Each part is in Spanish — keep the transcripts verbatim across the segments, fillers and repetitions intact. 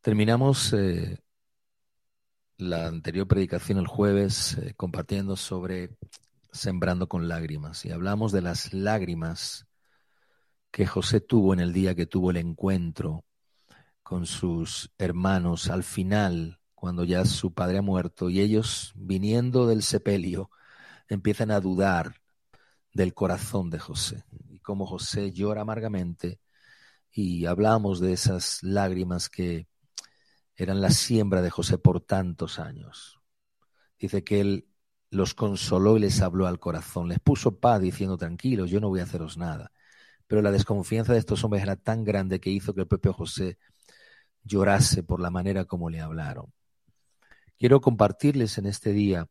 Terminamos eh, la anterior predicación el jueves eh, compartiendo sobre sembrando con lágrimas y hablamos de las lágrimas que José tuvo en el día que tuvo el encuentro con sus hermanos al final, cuando ya su padre ha muerto y ellos viniendo del sepelio empiezan a dudar del corazón de José y cómo José llora amargamente, y hablamos de esas lágrimas que eran la siembra de José por tantos años. Dice que él los consoló y les habló al corazón, les puso paz diciendo: tranquilos, yo no voy a haceros nada. Pero la desconfianza de estos hombres era tan grande que hizo que el propio José llorase por la manera como le hablaron. Quiero compartirles en este día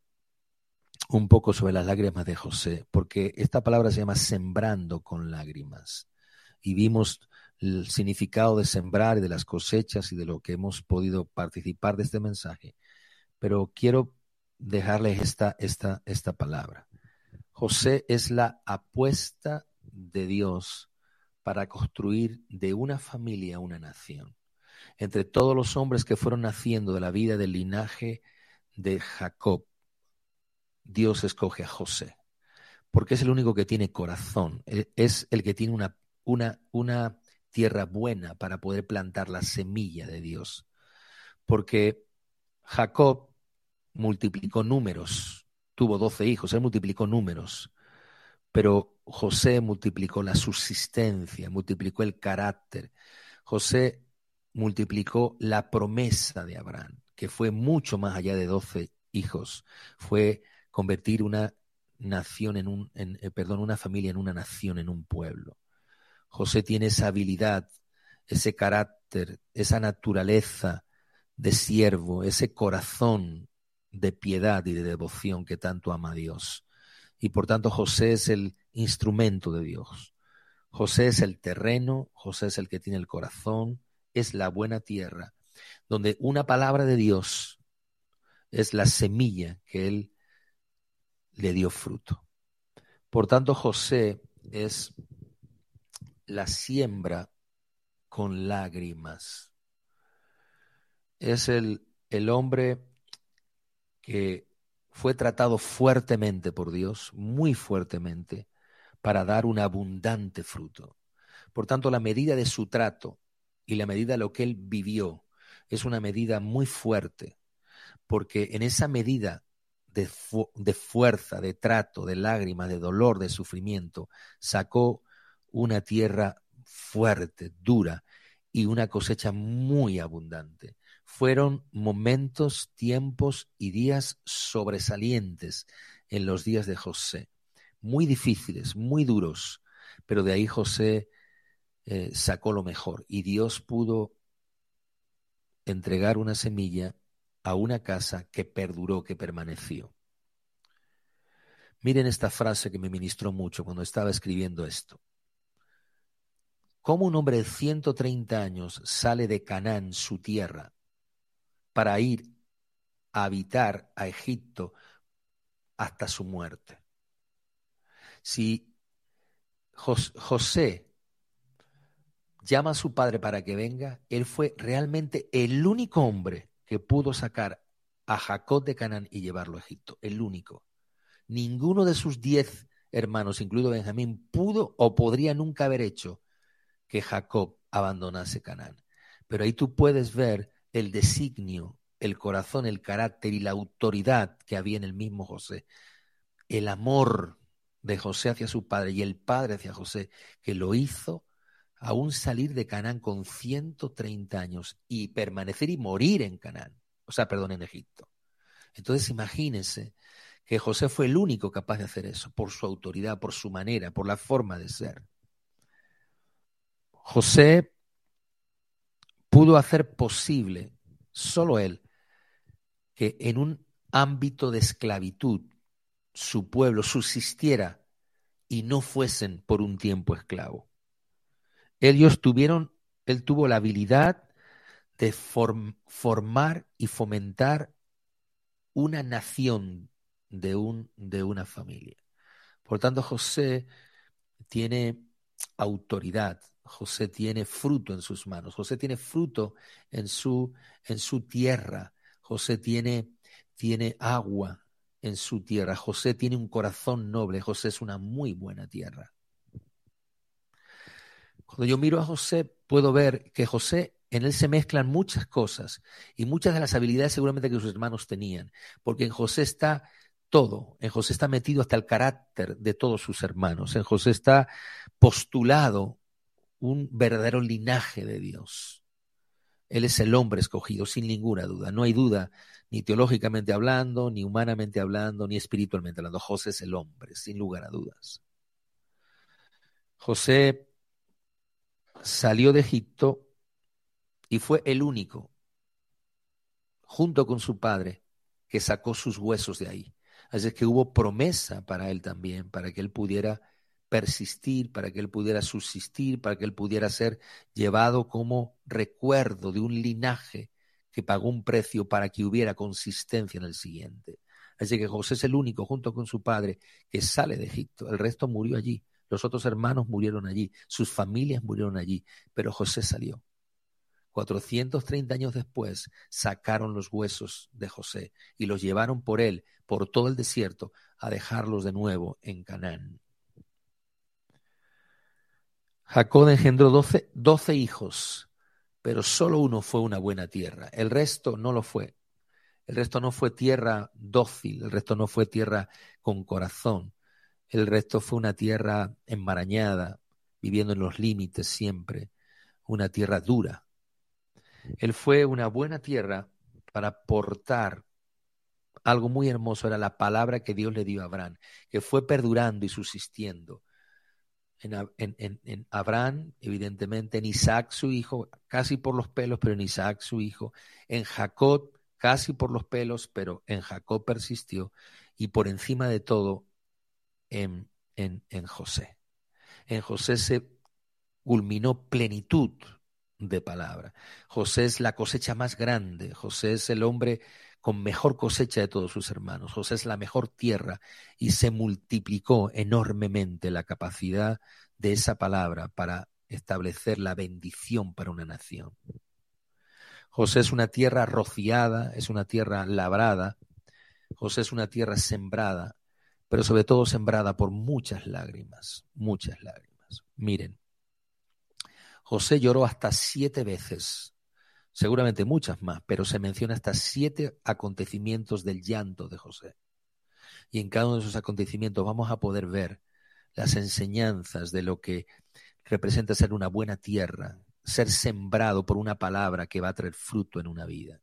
un poco sobre las lágrimas de José, porque esta palabra se llama sembrando con lágrimas. Y vimos el significado de sembrar y de las cosechas y de lo que hemos podido participar de este mensaje. Pero quiero dejarles esta, esta, esta palabra. José es la apuesta de Dios para construir de una familia una nación. Entre todos los hombres que fueron naciendo de la vida del linaje de Jacob, Dios escoge a José, porque es el único que tiene corazón, es el que tiene una, una, una tierra buena para poder plantar la semilla de Dios. Porque Jacob multiplicó números, tuvo doce hijos, él multiplicó números, pero José multiplicó la subsistencia, multiplicó el carácter. José multiplicó la promesa de Abraham, que fue mucho más allá de doce hijos, fue convertir una nación en un, en, eh, perdón, una familia en una nación, en un pueblo. José tiene esa habilidad, ese carácter, esa naturaleza de siervo, ese corazón de piedad y de devoción que tanto ama a Dios. Y por tanto José es el instrumento de Dios. José es el terreno, José es el que tiene el corazón, es la buena tierra, donde una palabra de Dios es la semilla que él le dio fruto. Por tanto, José es la siembra con lágrimas. Es el, el hombre que fue tratado fuertemente por Dios, muy fuertemente, para dar un abundante fruto. Por tanto, la medida de su trato y la medida de lo que él vivió es una medida muy fuerte, porque en esa medida de, fu de fuerza, de trato, de lágrimas, de dolor, de sufrimiento, sacó una tierra fuerte, dura, y una cosecha muy abundante. Fueron momentos, tiempos y días sobresalientes en los días de José, muy difíciles, muy duros, pero de ahí José eh, sacó lo mejor, y Dios pudo entregar una semilla a una casa que perduró, que permaneció. Miren esta frase que me ministró mucho cuando estaba escribiendo esto. ¿Cómo un hombre de ciento treinta años sale de Canaán, su tierra, para ir a habitar a Egipto hasta su muerte? Si Jos- José llama a su padre para que venga, él fue realmente el único hombre que pudo sacar a Jacob de Canaán y llevarlo a Egipto, el único. Ninguno de sus diez hermanos, incluido Benjamín, pudo o podría nunca haber hecho que Jacob abandonase Canaán. Pero ahí tú puedes ver el designio, el corazón, el carácter y la autoridad que había en el mismo José. El amor de José hacia su padre y el padre hacia José, que lo hizo aún salir de Canaán con ciento treinta años y permanecer y morir en Canaán, o sea, perdón, en Egipto. Entonces imagínense que José fue el único capaz de hacer eso, por su autoridad, por su manera, por la forma de ser. José pudo hacer posible, solo él, que en un ámbito de esclavitud su pueblo subsistiera y no fuesen por un tiempo esclavo. Ellos tuvieron, él tuvo la habilidad de form, formar y fomentar una nación de, un, de una familia. Por tanto, José tiene autoridad, José tiene fruto en sus manos, José tiene fruto en su, en su tierra, José tiene, tiene agua en su tierra, José tiene un corazón noble, José es una muy buena tierra. Cuando yo miro a José, puedo ver que José, en él se mezclan muchas cosas y muchas de las habilidades seguramente que sus hermanos tenían, porque en José está todo, en José está metido hasta el carácter de todos sus hermanos, en José está postulado un verdadero linaje de Dios. Él es el hombre escogido, sin ninguna duda. No hay duda, ni teológicamente hablando, ni humanamente hablando, ni espiritualmente hablando. José es el hombre, sin lugar a dudas. José salió de Egipto y fue el único, junto con su padre, que sacó sus huesos de ahí. Así que hubo promesa para él también, para que él pudiera persistir, para que él pudiera subsistir, para que él pudiera ser llevado como recuerdo de un linaje que pagó un precio para que hubiera consistencia en el siguiente. Así que José es el único, junto con su padre, que sale de Egipto. El resto murió allí. Los otros hermanos murieron allí. Sus familias murieron allí. Pero José salió. cuatrocientos treinta años después sacaron los huesos de José y los llevaron por él, por todo el desierto, a dejarlos de nuevo en Canaán. Jacob engendró doce, doce hijos, pero solo uno fue una buena tierra. El resto no lo fue. El resto no fue tierra dócil, el resto no fue tierra con corazón. El resto fue una tierra enmarañada, viviendo en los límites siempre, una tierra dura. Él fue una buena tierra para portar algo muy hermoso, era la palabra que Dios le dio a Abraham, que fue perdurando y subsistiendo. En, en, en, en Abraham, evidentemente, en Isaac su hijo, casi por los pelos, pero en Isaac su hijo, en Jacob, casi por los pelos, pero en Jacob persistió, y por encima de todo, en, en, en José. En José se culminó plenitud de palabra. José es la cosecha más grande, José es el hombre con mejor cosecha de todos sus hermanos, José es la mejor tierra y se multiplicó enormemente la capacidad de esa palabra para establecer la bendición para una nación. José es una tierra rociada, es una tierra labrada, José es una tierra sembrada, pero sobre todo sembrada por muchas lágrimas, muchas lágrimas. Miren, José lloró hasta siete veces, seguramente muchas más, pero se menciona hasta siete acontecimientos del llanto de José. Y en cada uno de esos acontecimientos vamos a poder ver las enseñanzas de lo que representa ser una buena tierra, ser sembrado por una palabra que va a traer fruto en una vida.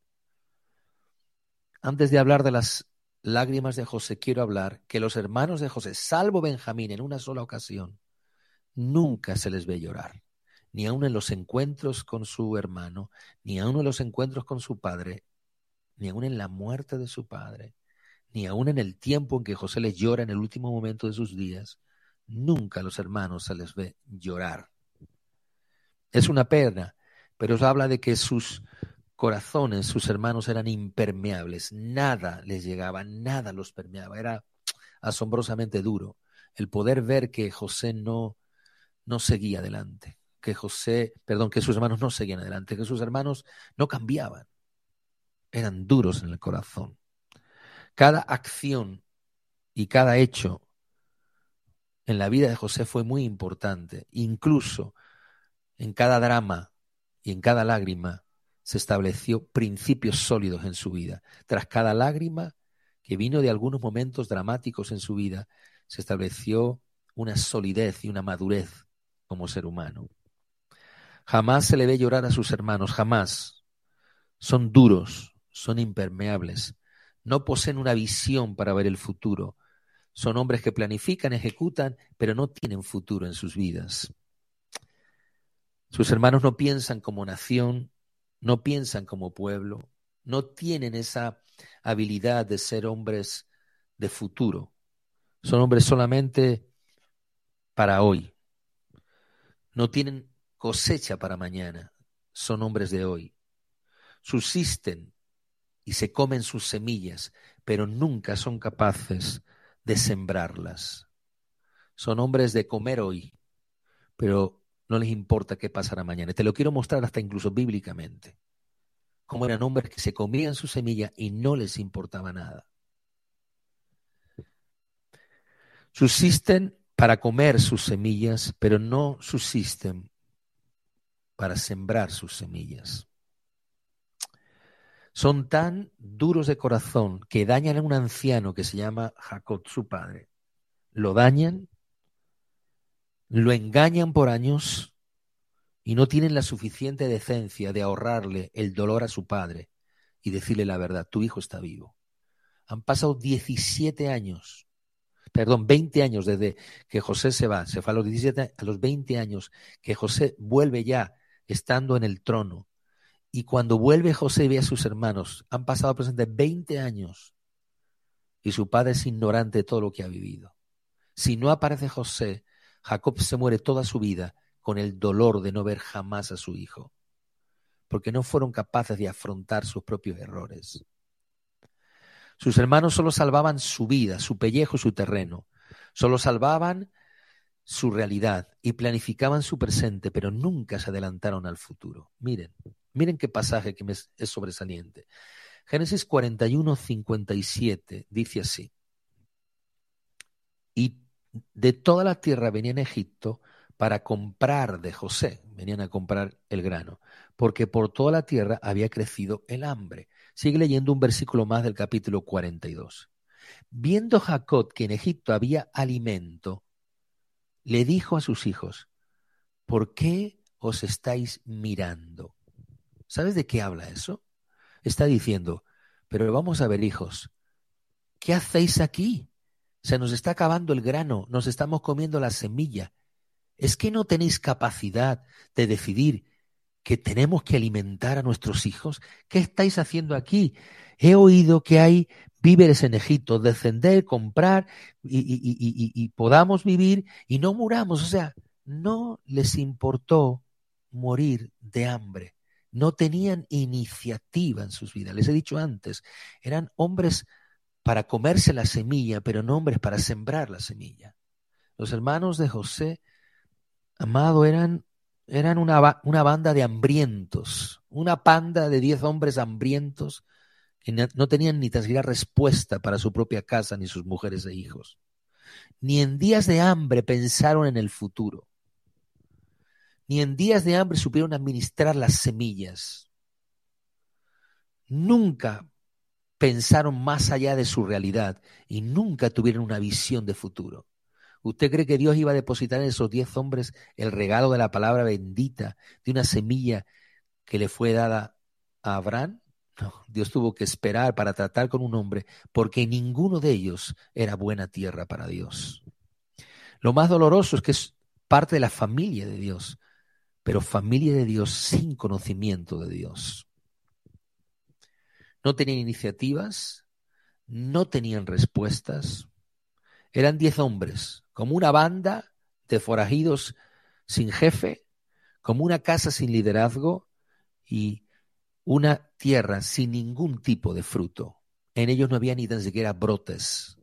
Antes de hablar de las lágrimas de José, quiero hablar que los hermanos de José, salvo Benjamín en una sola ocasión, nunca se les ve llorar. Ni aun en los encuentros con su hermano, ni aun en los encuentros con su padre, ni aun en la muerte de su padre, ni aun en el tiempo en que José les llora en el último momento de sus días, nunca a los hermanos se les ve llorar. Es una pena, pero eso habla de que sus corazones, sus hermanos eran impermeables, nada les llegaba, nada los permeaba, era asombrosamente duro el poder ver que José no, no seguía adelante. que José, perdón, que sus hermanos no seguían adelante, que sus hermanos no cambiaban, eran duros en el corazón. Cada acción y cada hecho en la vida de José fue muy importante, incluso en cada drama y en cada lágrima se estableció principios sólidos en su vida. Tras cada lágrima que vino de algunos momentos dramáticos en su vida, se estableció una solidez y una madurez como ser humano. Jamás se le ve llorar a sus hermanos, jamás. Son duros, son impermeables, no poseen una visión para ver el futuro. Son hombres que planifican, ejecutan, pero no tienen futuro en sus vidas. Sus hermanos no piensan como nación, no piensan como pueblo, no tienen esa habilidad de ser hombres de futuro. Son hombres solamente para hoy. No tienen cosecha para mañana, son hombres de hoy. Subsisten y se comen sus semillas, pero nunca son capaces de sembrarlas. Son hombres de comer hoy, pero no les importa qué pasará mañana. Te lo quiero mostrar hasta incluso bíblicamente. Cómo eran hombres que se comían su semilla y no les importaba nada. Subsisten para comer sus semillas, pero no subsisten para sembrar sus semillas. Son tan duros de corazón que dañan a un anciano que se llama Jacob, su padre. Lo dañan, lo engañan por años y no tienen la suficiente decencia de ahorrarle el dolor a su padre y decirle la verdad, tu hijo está vivo. Han pasado diecisiete años, perdón, veinte años desde que José se va, se fue a los diecisiete, a los veinte años que José vuelve ya estando en el trono. Y cuando vuelve José y ve a sus hermanos, han pasado presente veinte años y su padre es ignorante de todo lo que ha vivido. Si no aparece José, Jacob se muere toda su vida con el dolor de no ver jamás a su hijo, porque no fueron capaces de afrontar sus propios errores. Sus hermanos solo salvaban su vida, su pellejo, su terreno. Solo salvaban su realidad y planificaban su presente, pero nunca se adelantaron al futuro. Miren, miren qué pasaje que me es, es sobresaliente. Génesis cuarenta y uno, cincuenta y siete dice así. Y de toda la tierra venían a Egipto para comprar de José, venían a comprar el grano, porque por toda la tierra había crecido el hambre. Sigue leyendo un versículo más del capítulo cuarenta y dos. Viendo Jacob que en Egipto había alimento, le dijo a sus hijos, ¿por qué os estáis mirando? ¿Sabes de qué habla eso? Está diciendo, pero vamos a ver, hijos, ¿qué hacéis aquí? Se nos está acabando el grano, nos estamos comiendo la semilla. ¿Es que no tenéis capacidad de decidir que tenemos que alimentar a nuestros hijos? ¿Qué estáis haciendo aquí? He oído que hay víveres en Egipto, descender, comprar y, y, y, y, y podamos vivir y no muramos. O sea, no les importó morir de hambre. No tenían iniciativa en sus vidas. Les he dicho antes, eran hombres para comerse la semilla, pero no hombres para sembrar la semilla. Los hermanos de José, amado, eran, eran una, una banda de hambrientos, una panda de diez hombres hambrientos que no tenían ni tan siquiera respuesta para su propia casa ni sus mujeres e hijos. Ni en días de hambre pensaron en el futuro. Ni en días de hambre supieron administrar las semillas. Nunca pensaron más allá de su realidad y nunca tuvieron una visión de futuro. ¿Usted cree que Dios iba a depositar en esos diez hombres el regalo de la palabra bendita, de una semilla que le fue dada a Abraham? No, Dios tuvo que esperar para tratar con un hombre porque ninguno de ellos era buena tierra para Dios. Lo más doloroso es que es parte de la familia de Dios, pero familia de Dios sin conocimiento de Dios. No tenían iniciativas, no tenían respuestas. Eran diez hombres, como una banda de forajidos sin jefe, como una casa sin liderazgo y una tierra sin ningún tipo de fruto. En ellos no había ni tan siquiera brotes.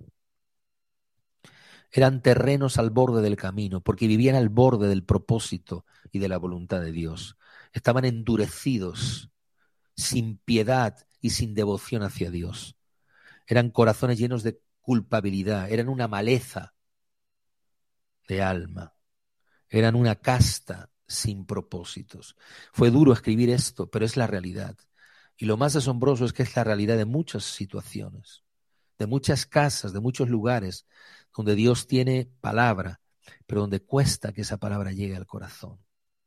Eran terrenos al borde del camino, porque vivían al borde del propósito y de la voluntad de Dios. Estaban endurecidos, sin piedad y sin devoción hacia Dios. Eran corazones llenos de culpabilidad, eran una maleza de alma, eran una casta sin propósitos. Fue duro escribir esto, pero es la realidad. Y lo más asombroso es que es la realidad de muchas situaciones, de muchas casas, de muchos lugares donde Dios tiene palabra, pero donde cuesta que esa palabra llegue al corazón.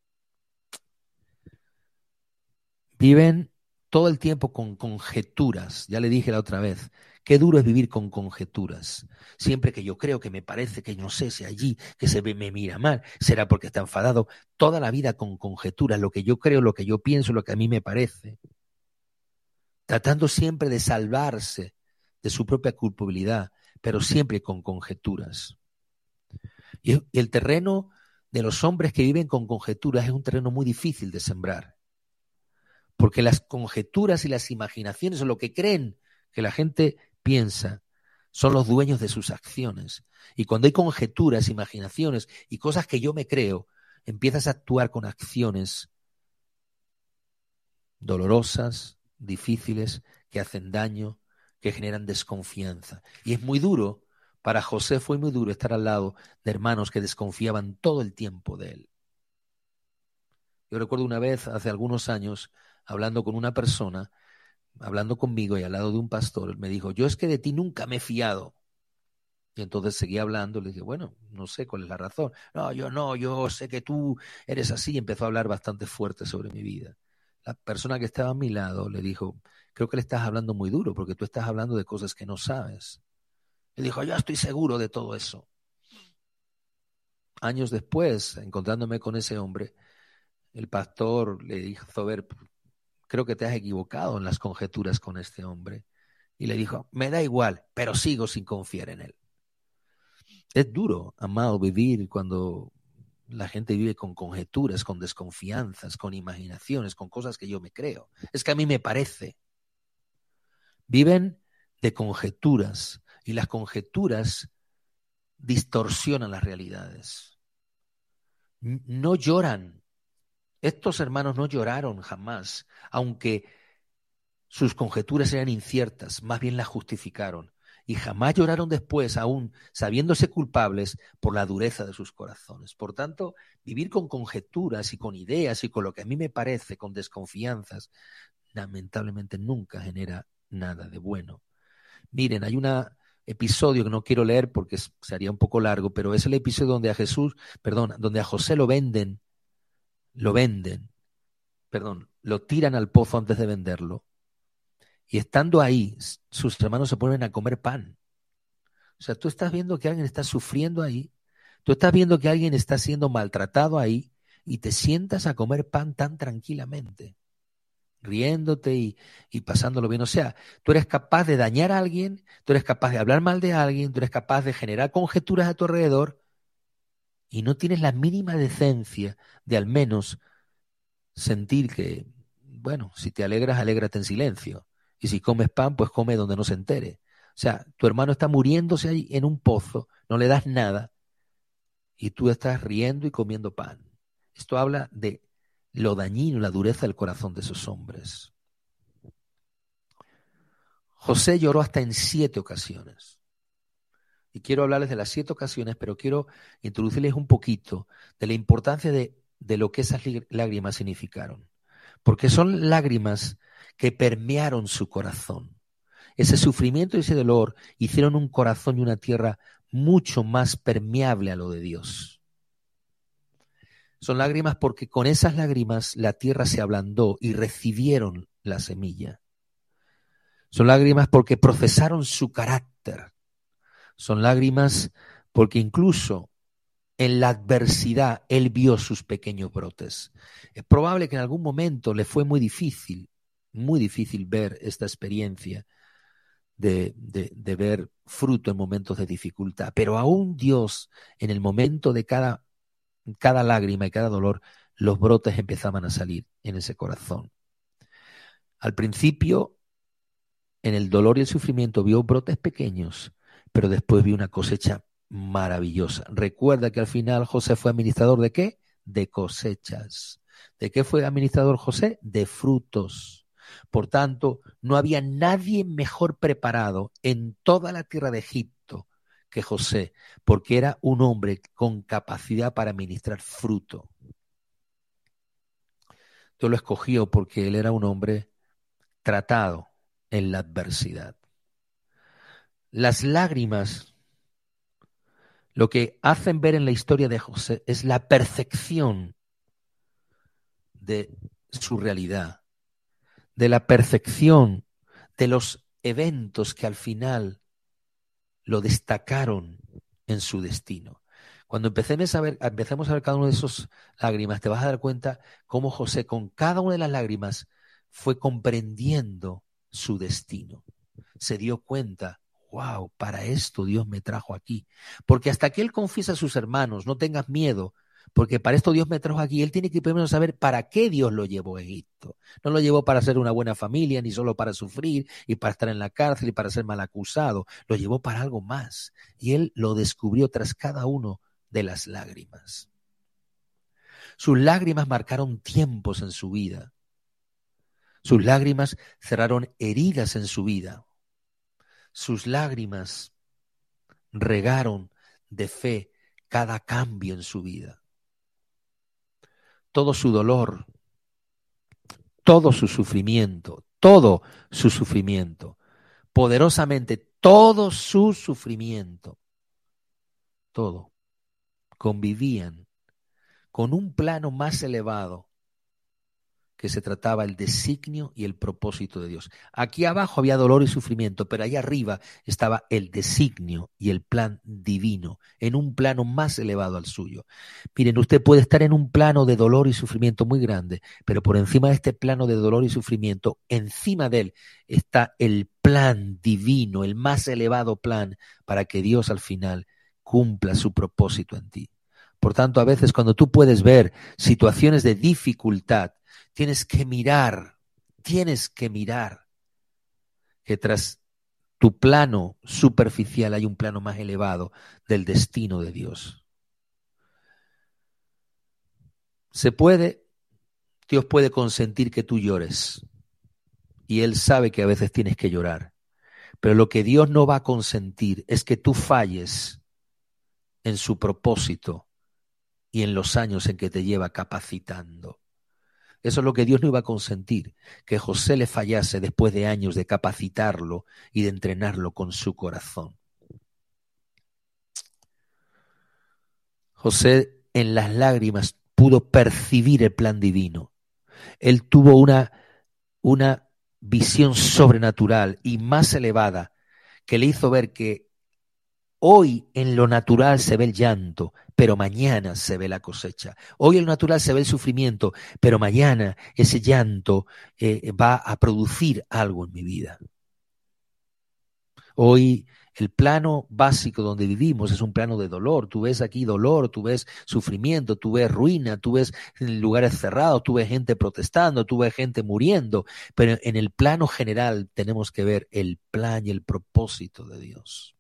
Viven todo el tiempo con conjeturas. Ya le dije la otra vez, qué duro es vivir con conjeturas. Siempre que yo creo, que me parece, que no sé si allí, que se me, me mira mal, será porque está enfadado. Toda la vida con conjeturas, lo que yo creo, lo que yo pienso, lo que a mí me parece. Tratando siempre de salvarse de su propia culpabilidad, pero siempre con conjeturas. Y el terreno de los hombres que viven con conjeturas es un terreno muy difícil de sembrar. Porque las conjeturas y las imaginaciones o lo que creen que la gente piensa son los dueños de sus acciones. Y cuando hay conjeturas, imaginaciones y cosas que yo me creo, empiezas a actuar con acciones dolorosas, difíciles, que hacen daño, que generan desconfianza. Y es muy duro, para José fue muy duro estar al lado de hermanos que desconfiaban todo el tiempo de él. Yo recuerdo una vez, hace algunos años, hablando con una persona, hablando conmigo y al lado de un pastor, me dijo, yo es que de ti nunca me he fiado. Y entonces seguí hablando, le dije, bueno, no sé cuál es la razón. No, yo no, yo sé que tú eres así. Y empezó a hablar bastante fuerte sobre mi vida. La persona que estaba a mi lado le dijo, creo que le estás hablando muy duro porque tú estás hablando de cosas que no sabes. Él dijo, yo estoy seguro de todo eso. Años después, encontrándome con ese hombre, el pastor le hizo ver, creo que te has equivocado en las conjeturas con este hombre. Y le dijo, me da igual, pero sigo sin confiar en él. Es duro, amado, vivir cuando la gente vive con conjeturas, con desconfianzas, con imaginaciones, con cosas que yo me creo. Es que a mí me parece. Viven de conjeturas y las conjeturas distorsionan las realidades. No lloran. Estos hermanos no lloraron jamás, aunque sus conjeturas eran inciertas, más bien las justificaron. Y jamás lloraron después, aún sabiéndose culpables por la dureza de sus corazones. Por tanto, vivir con conjeturas y con ideas y con lo que a mí me parece, con desconfianzas, lamentablemente nunca genera nada de bueno. Miren, hay un episodio que no quiero leer porque sería un poco largo, pero es el episodio donde a Jesús, perdón, donde a José lo venden, lo venden, perdón, lo tiran al pozo antes de venderlo. Y estando ahí, sus hermanos se ponen a comer pan. O sea, tú estás viendo que alguien está sufriendo ahí, tú estás viendo que alguien está siendo maltratado ahí y te sientas a comer pan tan tranquilamente, riéndote y, y pasándolo bien. O sea, tú eres capaz de dañar a alguien, tú eres capaz de hablar mal de alguien, tú eres capaz de generar conjeturas a tu alrededor y no tienes la mínima decencia de al menos sentir que, bueno, si te alegras, alégrate en silencio. Y si comes pan, pues come donde no se entere. O sea, tu hermano está muriéndose ahí en un pozo, no le das nada y tú estás riendo y comiendo pan. Esto habla de lo dañino, la dureza del corazón de esos hombres. José lloró hasta en siete ocasiones. Y quiero hablarles de las siete ocasiones, pero quiero introducirles un poquito de la importancia de, de lo que esas lágrimas significaron. Porque son lágrimas que permearon su corazón. Ese sufrimiento y ese dolor hicieron un corazón y una tierra mucho más permeable a lo de Dios. Son lágrimas porque con esas lágrimas la tierra se ablandó y recibieron la semilla. Son lágrimas porque procesaron su carácter. Son lágrimas porque incluso en la adversidad él vio sus pequeños brotes. Es probable que en algún momento le fue muy difícil, muy difícil ver esta experiencia de, de, de ver fruto en momentos de dificultad. Pero aún Dios, en el momento de cada, cada lágrima y cada dolor, los brotes empezaban a salir en ese corazón. Al principio, en el dolor y el sufrimiento, vio brotes pequeños, pero después vio una cosecha maravillosa. Recuerda que al final José fue administrador ¿de qué? De cosechas. ¿De qué fue administrador José? De frutos. Por tanto, no había nadie mejor preparado en toda la tierra de Egipto que José, porque era un hombre con capacidad para administrar fruto. Dios lo escogió porque él era un hombre tratado en la adversidad. Las lágrimas, lo que hacen ver en la historia de José es la perfección de su realidad, de la perfección de los eventos que al final lo destacaron en su destino. Cuando empecemos a ver, empecemos a ver cada una de esas lágrimas, te vas a dar cuenta cómo José con cada una de las lágrimas fue comprendiendo su destino. Se dio cuenta, wow, para esto Dios me trajo aquí. Porque hasta que él confiesa a sus hermanos, no tengas miedo, porque para esto Dios me trajo aquí. Él tiene que primero saber para qué Dios lo llevó a Egipto. No lo llevó para ser una buena familia, ni solo para sufrir y para estar en la cárcel y para ser mal acusado. Lo llevó para algo más. Y él lo descubrió tras cada uno de las lágrimas. Sus lágrimas marcaron tiempos en su vida. Sus lágrimas cerraron heridas en su vida. Sus lágrimas regaron de fe cada cambio en su vida. Todo su dolor, todo su sufrimiento, todo su sufrimiento, poderosamente todo su sufrimiento, todo, convivían con un plano más elevado que se trataba el designio y el propósito de Dios. Aquí abajo había dolor y sufrimiento, pero allá arriba estaba el designio y el plan divino, en un plano más elevado al suyo. Miren, usted puede estar en un plano de dolor y sufrimiento muy grande, pero por encima de este plano de dolor y sufrimiento, encima de él está el plan divino, el más elevado plan para que Dios al final cumpla su propósito en ti. Por tanto, a veces cuando tú puedes ver situaciones de dificultad, tienes que mirar, tienes que mirar que tras tu plano superficial hay un plano más elevado del destino de Dios. Se puede, Dios puede consentir que tú llores y Él sabe que a veces tienes que llorar, pero lo que Dios no va a consentir es que tú falles en su propósito y en los años en que te lleva capacitando. Eso es lo que Dios no iba a consentir, que José le fallase después de años de capacitarlo y de entrenarlo con su corazón. José en las lágrimas pudo percibir el plan divino. Él tuvo una, una visión sobrenatural y más elevada que le hizo ver que hoy en lo natural se ve el llanto, pero mañana se ve la cosecha. Hoy en lo natural se ve el sufrimiento, pero mañana ese llanto eh, va a producir algo en mi vida. Hoy el plano básico donde vivimos es un plano de dolor. Tú ves aquí dolor, tú ves sufrimiento, tú ves ruina, tú ves lugares cerrados, tú ves gente protestando, tú ves gente muriendo. Pero en el plano general tenemos que ver el plan y el propósito de Dios.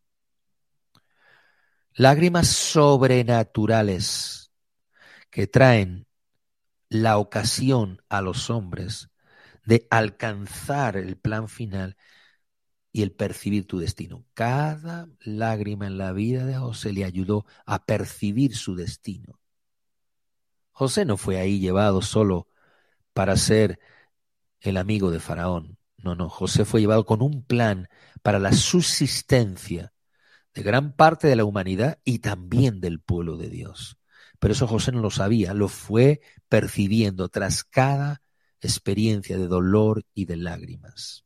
Lágrimas sobrenaturales que traen la ocasión a los hombres de alcanzar el plan final y el percibir tu destino. Cada lágrima en la vida de José le ayudó a percibir su destino. José no fue ahí llevado solo para ser el amigo de Faraón. No, no, José fue llevado con un plan para la subsistencia de gran parte de la humanidad y también del pueblo de Dios. Pero eso José no lo sabía, lo fue percibiendo tras cada experiencia de dolor y de lágrimas.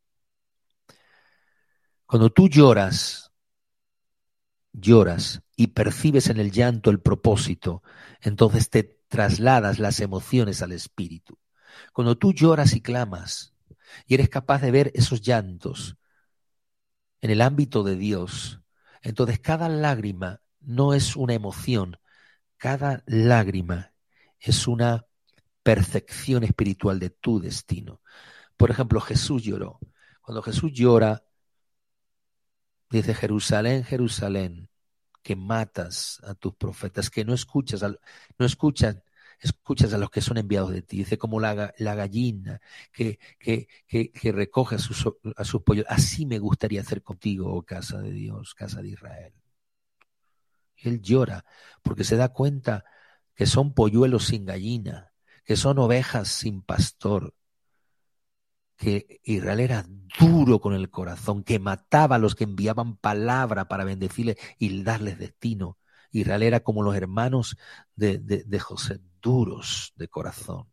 Cuando tú lloras, lloras y percibes en el llanto el propósito, entonces te trasladas las emociones al espíritu. Cuando tú lloras y clamas y eres capaz de ver esos llantos en el ámbito de Dios, entonces cada lágrima no es una emoción, cada lágrima es una percepción espiritual de tu destino. Por ejemplo, Jesús lloró. Cuando Jesús llora, dice: Jerusalén, Jerusalén, que matas a tus profetas, que no escuchas, a, no escuchan, escuchas a los que son enviados de ti. Dice, como la, la gallina que, que, que, que recoge a sus, a sus pollos. Así me gustaría hacer contigo, oh casa de Dios, casa de Israel. Y él llora porque se da cuenta que son polluelos sin gallina, que son ovejas sin pastor, que Israel era duro con el corazón, que mataba a los que enviaban palabra para bendecirles y darles destino. Israel era como los hermanos de, de, de José, duros de corazón.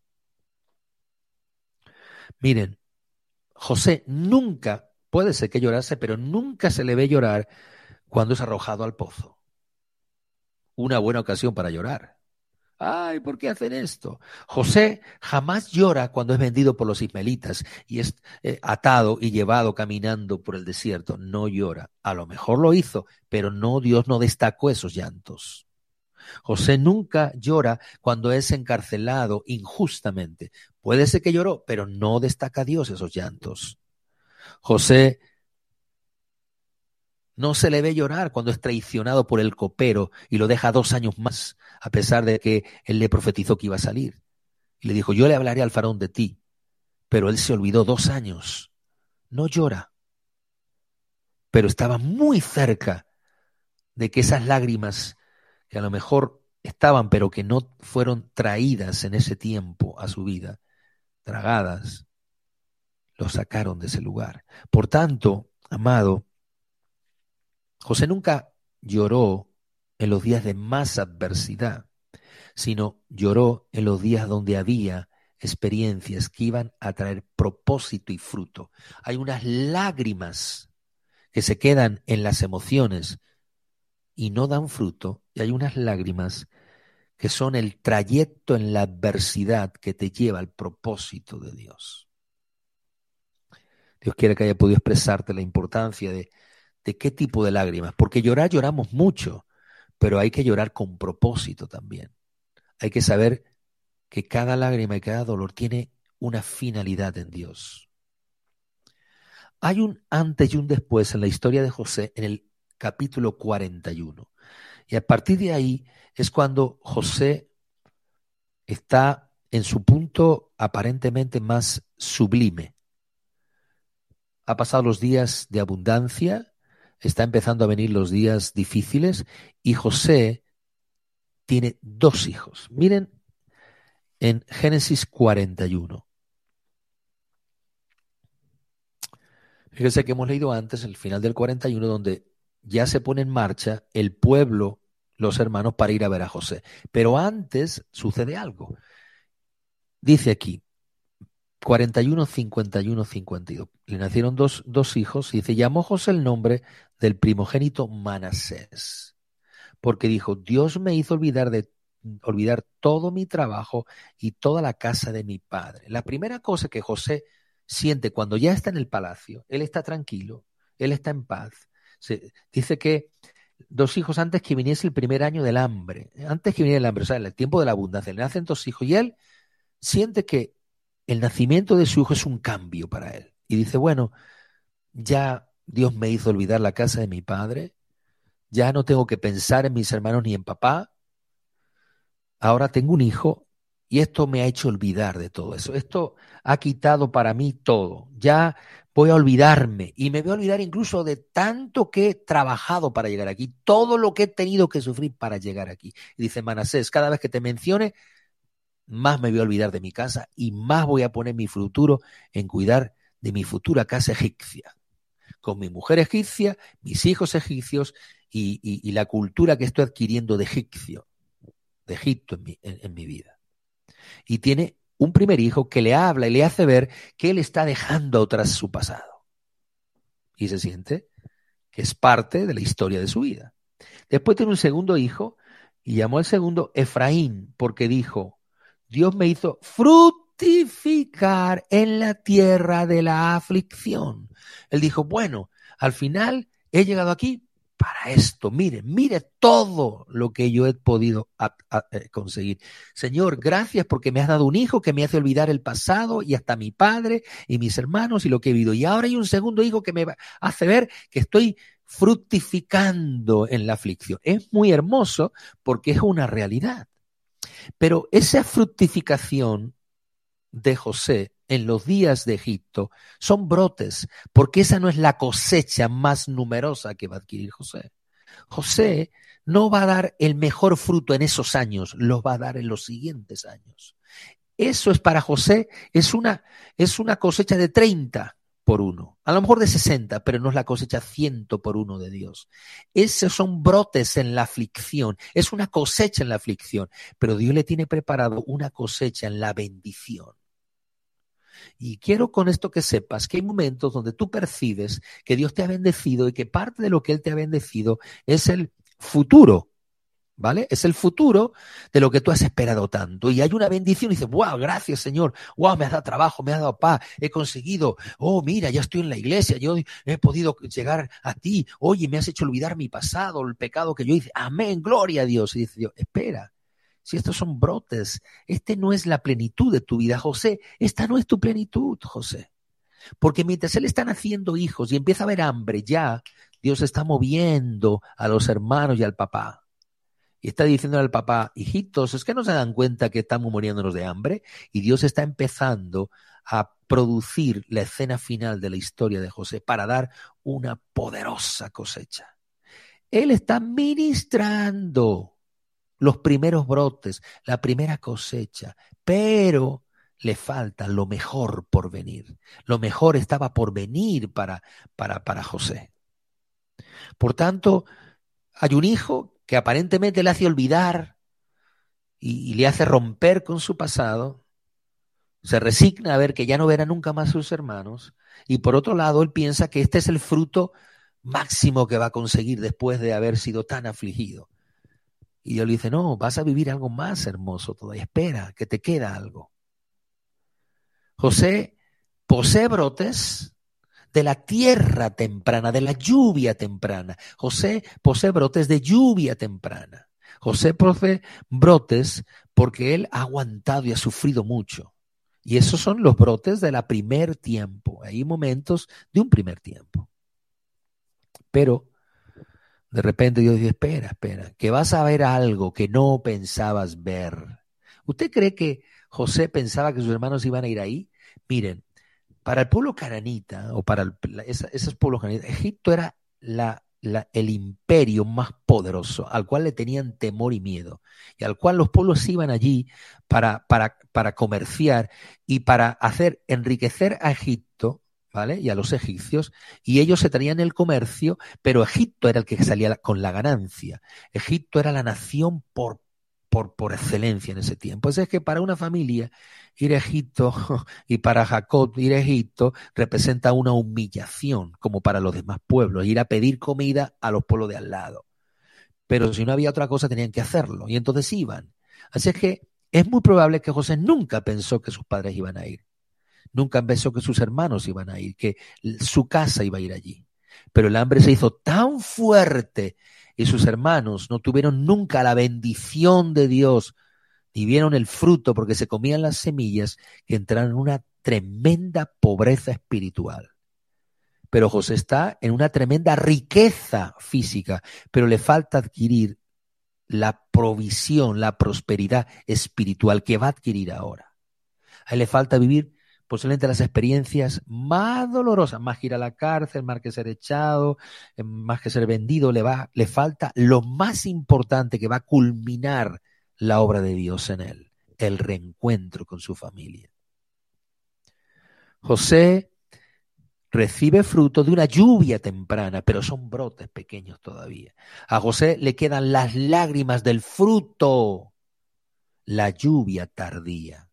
Miren, José nunca, puede ser que llorase, pero nunca se le ve llorar cuando es arrojado al pozo. Una buena ocasión para llorar. Ay, ¿por qué hacen esto? José jamás llora cuando es vendido por los ismaelitas y es eh, atado y llevado caminando por el desierto. No llora. A lo mejor lo hizo, pero no, Dios no destacó esos llantos. José nunca llora cuando es encarcelado injustamente. Puede ser que lloró, pero no destaca Dios esos llantos. José No se le ve llorar cuando es traicionado por el copero y lo deja dos años más, a pesar de que él le profetizó que iba a salir. Y le dijo, yo le hablaré al faraón de ti. Pero él se olvidó dos años. No llora. Pero estaba muy cerca de que esas lágrimas, que a lo mejor estaban, pero que no fueron traídas en ese tiempo a su vida, tragadas, lo sacaron de ese lugar. Por tanto, amado, José nunca lloró en los días de más adversidad, sino lloró en los días donde había experiencias que iban a traer propósito y fruto. Hay unas lágrimas que se quedan en las emociones y no dan fruto, y hay unas lágrimas que son el trayecto en la adversidad que te lleva al propósito de Dios. Dios quiere que haya podido expresarte la importancia de, de qué tipo de lágrimas, porque llorar lloramos mucho, pero hay que llorar con propósito también. Hay que saber que cada lágrima y cada dolor tiene una finalidad en Dios. Hay un antes y un después en la historia de José en el capítulo cuarenta y uno. Y a partir de ahí es cuando José está en su punto aparentemente más sublime. Ha pasado los días de abundancia, está empezando a venir los días difíciles y José tiene dos hijos. Miren en Génesis cuarenta y uno. Fíjense que hemos leído antes el final del cuarenta y uno donde ya se pone en marcha el pueblo, los hermanos, para ir a ver a José. Pero antes sucede algo. Dice aquí, cuarenta y uno, cincuenta y uno, cincuenta y dos. Le nacieron dos, dos hijos y dice, llamó José el nombre del primogénito Manasés, porque dijo, Dios me hizo olvidar, de, olvidar todo mi trabajo y toda la casa de mi padre. La primera cosa que José siente cuando ya está en el palacio, él está tranquilo, él está en paz. Se, dice que dos hijos antes que viniese el primer año del hambre, antes que viniera el hambre, o sea, en el tiempo de la abundancia, le nacen dos hijos y él siente que el nacimiento de su hijo es un cambio para él. Y dice, bueno, ya Dios me hizo olvidar la casa de mi padre, ya no tengo que pensar en mis hermanos ni en papá, ahora tengo un hijo y esto me ha hecho olvidar de todo eso. Esto ha quitado para mí todo. Ya voy a olvidarme y me voy a olvidar incluso de tanto que he trabajado para llegar aquí, todo lo que he tenido que sufrir para llegar aquí. Y dice Manasés, cada vez que te mencione, más me voy a olvidar de mi casa y más voy a poner mi futuro en cuidar de mi futura casa egipcia, con mi mujer egipcia, mis hijos egipcios y, y, y la cultura que estoy adquiriendo de egipcio, de Egipto en mi, en, en mi vida. Y tiene un primer hijo que le habla y le hace ver que él está dejando atrás su pasado. Y se siente que es parte de la historia de su vida. Después tiene un segundo hijo y llamó al segundo Efraín porque dijo, Dios me hizo fructificar en la tierra de la aflicción. Él dijo, bueno, al final he llegado aquí para esto. Mire, mire todo lo que yo he podido a, a, a conseguir. Señor, gracias porque me has dado un hijo que me hace olvidar el pasado y hasta mi padre y mis hermanos y lo que he vivido. Y ahora hay un segundo hijo que me hace ver que estoy fructificando en la aflicción. Es muy hermoso porque es una realidad. Pero esa fructificación de José en los días de Egipto son brotes, porque esa no es la cosecha más numerosa que va a adquirir José. José no va a dar el mejor fruto en esos años, los va a dar en los siguientes años. Eso es para José, es una, es una cosecha de treinta por uno, a lo mejor de sesenta, pero no es la cosecha ciento por uno de Dios. Esos son brotes en la aflicción, es una cosecha en la aflicción, pero Dios le tiene preparado una cosecha en la bendición. Y quiero con esto que sepas que hay momentos donde tú percibes que Dios te ha bendecido y que parte de lo que Él te ha bendecido es el futuro, ¿vale? Es el futuro de lo que tú has esperado tanto. Y hay una bendición y dices, wow, gracias Señor, wow, me has dado trabajo, me has dado paz, he conseguido, oh, mira, ya estoy en la iglesia, yo he podido llegar a ti, oye, me has hecho olvidar mi pasado, el pecado que yo hice, amén, gloria a Dios. Y dice Dios, espera, si estos son brotes, este no es la plenitud de tu vida, José, esta no es tu plenitud, José. Porque mientras él está naciendo hijos y empieza a haber hambre ya, Dios está moviendo a los hermanos y al papá. Y está diciendo al papá, hijitos, ¿es que no se dan cuenta que estamos muriéndonos de hambre? Y Dios está empezando a producir la escena final de la historia de José para dar una poderosa cosecha. Él está ministrando los primeros brotes, la primera cosecha, pero le falta lo mejor por venir. Lo mejor estaba por venir para, para, para José. Por tanto, hay un hijo que aparentemente le hace olvidar y, y le hace romper con su pasado, se resigna a ver que ya no verá nunca más a sus hermanos, y por otro lado él piensa que este es el fruto máximo que va a conseguir después de haber sido tan afligido. Y Dios le dice, no, vas a vivir algo más hermoso todavía, espera, que te queda algo. José posee brotes de la tierra temprana, de la lluvia temprana. José posee brotes de lluvia temprana. José posee brotes porque él ha aguantado y ha sufrido mucho. Y esos son los brotes de la primer tiempo. Hay momentos de un primer tiempo. Pero de repente Dios dice, espera, espera, que vas a ver algo que no pensabas ver. ¿Usted cree que José pensaba que sus hermanos iban a ir ahí? Miren, para el pueblo cananita, o para el, esa, esos pueblos cananitas, Egipto era la, la, el imperio más poderoso, al cual le tenían temor y miedo, y al cual los pueblos iban allí para, para, para comerciar y para hacer enriquecer a Egipto, ¿vale? Y a los egipcios, y ellos se traían el comercio, pero Egipto era el que salía con la ganancia. Egipto era la nación por, por, por excelencia en ese tiempo. Pues es que para una familia ir a Egipto y para Jacob ir a Egipto representa una humillación, como para los demás pueblos, ir a pedir comida a los pueblos de al lado. Pero si no había otra cosa tenían que hacerlo, y entonces iban. Así es que es muy probable que José nunca pensó que sus padres iban a ir. Nunca pensó que sus hermanos iban a ir, que su casa iba a ir allí. Pero el hambre se hizo tan fuerte y sus hermanos no tuvieron nunca la bendición de Dios, ni vieron el fruto porque se comían las semillas, que entraron en una tremenda pobreza espiritual. Pero José está en una tremenda riqueza física, pero le falta adquirir la provisión, la prosperidad espiritual que va a adquirir ahora. A él le falta vivir posiblemente las experiencias más dolorosas, más que ir a la cárcel, más que ser echado, más que ser vendido, le, va, le falta lo más importante que va a culminar la obra de Dios en él, el reencuentro con su familia. José recibe fruto de una lluvia temprana, pero son brotes pequeños todavía. A José le quedan las lágrimas del fruto, la lluvia tardía.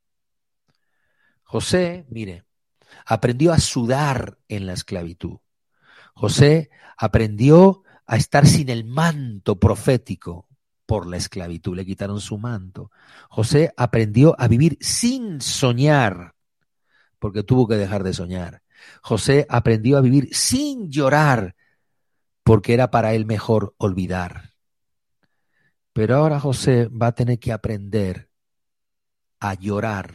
José, mire, aprendió a sudar en la esclavitud. José aprendió a estar sin el manto profético por la esclavitud. Le quitaron su manto. José aprendió a vivir sin soñar, porque tuvo que dejar de soñar. José aprendió a vivir sin llorar, porque era para él mejor olvidar. Pero ahora José va a tener que aprender a llorar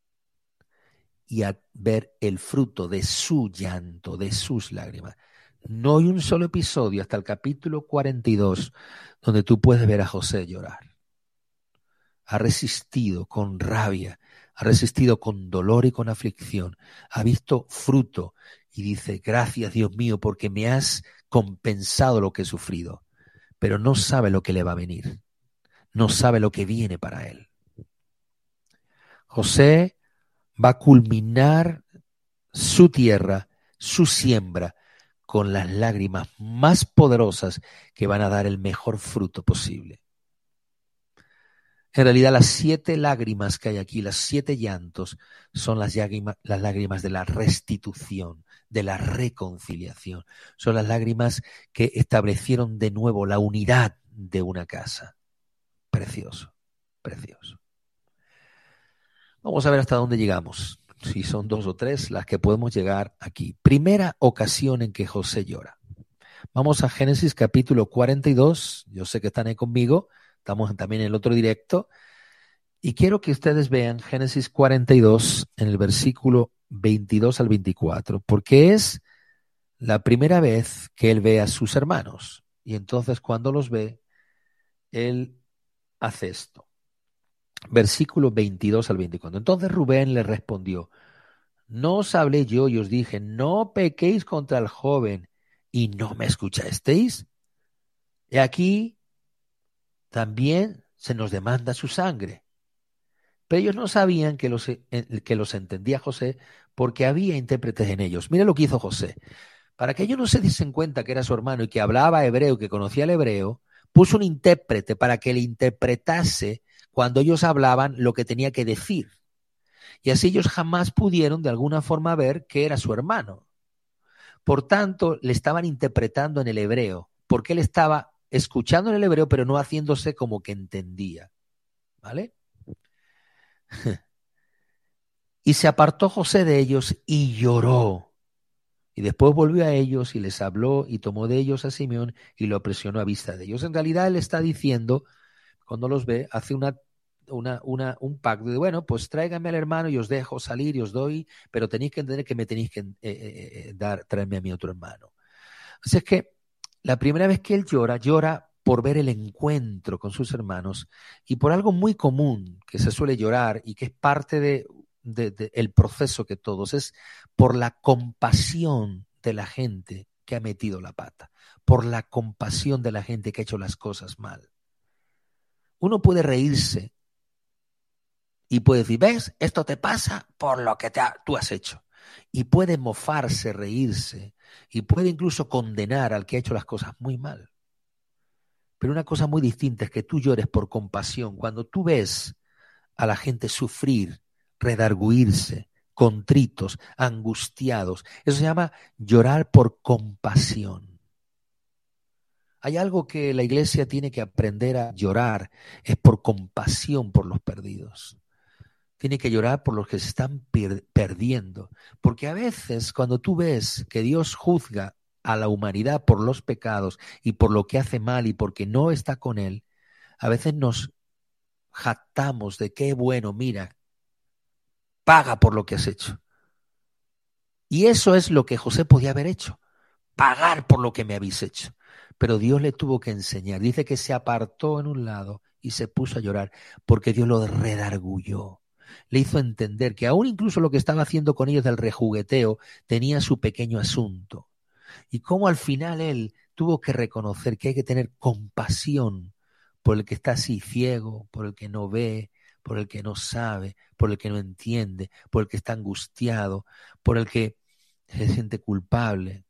y a ver el fruto de su llanto, de sus lágrimas. No hay un solo episodio hasta el capítulo cuarenta y dos donde tú puedes ver a José llorar. Ha resistido con rabia, ha resistido con dolor y con aflicción, ha visto fruto y dice, gracias Dios mío porque me has compensado lo que he sufrido, pero no sabe lo que le va a venir, no sabe lo que viene para él. José va a culminar su tierra, su siembra, con las lágrimas más poderosas que van a dar el mejor fruto posible. En realidad, las siete lágrimas que hay aquí, las siete llantos, son las lágrimas, las lágrimas de la restitución, de la reconciliación. Son las lágrimas que establecieron de nuevo la unidad de una casa. Precioso, precioso. Vamos a ver hasta dónde llegamos. Si son dos o tres las que podemos llegar aquí. Primera ocasión en que José llora. Vamos a Génesis capítulo cuarenta y dos. Yo sé que están ahí conmigo. Estamos también en el otro directo. Y quiero que ustedes vean Génesis cuarenta y dos en el versículo veintidós al veinticuatro, porque es la primera vez que él ve a sus hermanos. Y entonces cuando los ve, él hace esto. Versículo veintidós al veinticuatro. Entonces Rubén le respondió: ¿no os hablé yo y os dije, no pequéis contra el joven, y no me escuchasteis? Y aquí también se nos demanda su sangre. Pero ellos no sabían que los, que los entendía José, porque había intérpretes en ellos. Mira lo que hizo José. Para que ellos no se diesen cuenta que era su hermano y que hablaba hebreo, que conocía el hebreo, puso un intérprete para que le interpretase cuando ellos hablaban lo que tenía que decir. Y así ellos jamás pudieron de alguna forma ver que era su hermano. Por tanto, le estaban interpretando en el hebreo, porque él estaba escuchando en el hebreo, pero no haciéndose como que entendía. ¿Vale? Y se apartó José de ellos y lloró. Y después volvió a ellos y les habló y tomó de ellos a Simeón y lo presionó a vista de ellos. En realidad él está diciendo, cuando los ve, hace una, una, una, un pacto de, bueno, pues tráigame al hermano y os dejo salir y os doy, pero tenéis que entender que me tenéis que eh, eh, dar, traerme a mi otro hermano. Así es que la primera vez que él llora, llora por ver el encuentro con sus hermanos y por algo muy común que se suele llorar y que es parte de, de, de el proceso que todos, es por la compasión de la gente que ha metido la pata, por la compasión de la gente que ha hecho las cosas mal. Uno puede reírse y puede decir, ¿ves? Esto te pasa por lo que te ha, tú has hecho. Y puede mofarse, reírse, y puede incluso condenar al que ha hecho las cosas muy mal. Pero una cosa muy distinta es que tú llores por compasión. Cuando tú ves a la gente sufrir, redarguirse, contritos, angustiados, eso se llama llorar por compasión. Hay algo que la iglesia tiene que aprender a llorar, es por compasión por los perdidos. Tiene que llorar por los que se están per- perdiendo. Porque a veces cuando tú ves que Dios juzga a la humanidad por los pecados y por lo que hace mal y porque no está con él, a veces nos jactamos de qué bueno, mira, paga por lo que has hecho. Y eso es lo que José podía haber hecho, pagar por lo que me habéis hecho. Pero Dios le tuvo que enseñar. Dice que se apartó en un lado y se puso a llorar porque Dios lo redargulló. Le hizo entender que aún incluso lo que estaba haciendo con ellos del rejugueteo tenía su pequeño asunto. Y cómo al final él tuvo que reconocer que hay que tener compasión por el que está así ciego, por el que no ve, por el que no sabe, por el que no entiende, por el que está angustiado, por el que se siente culpable.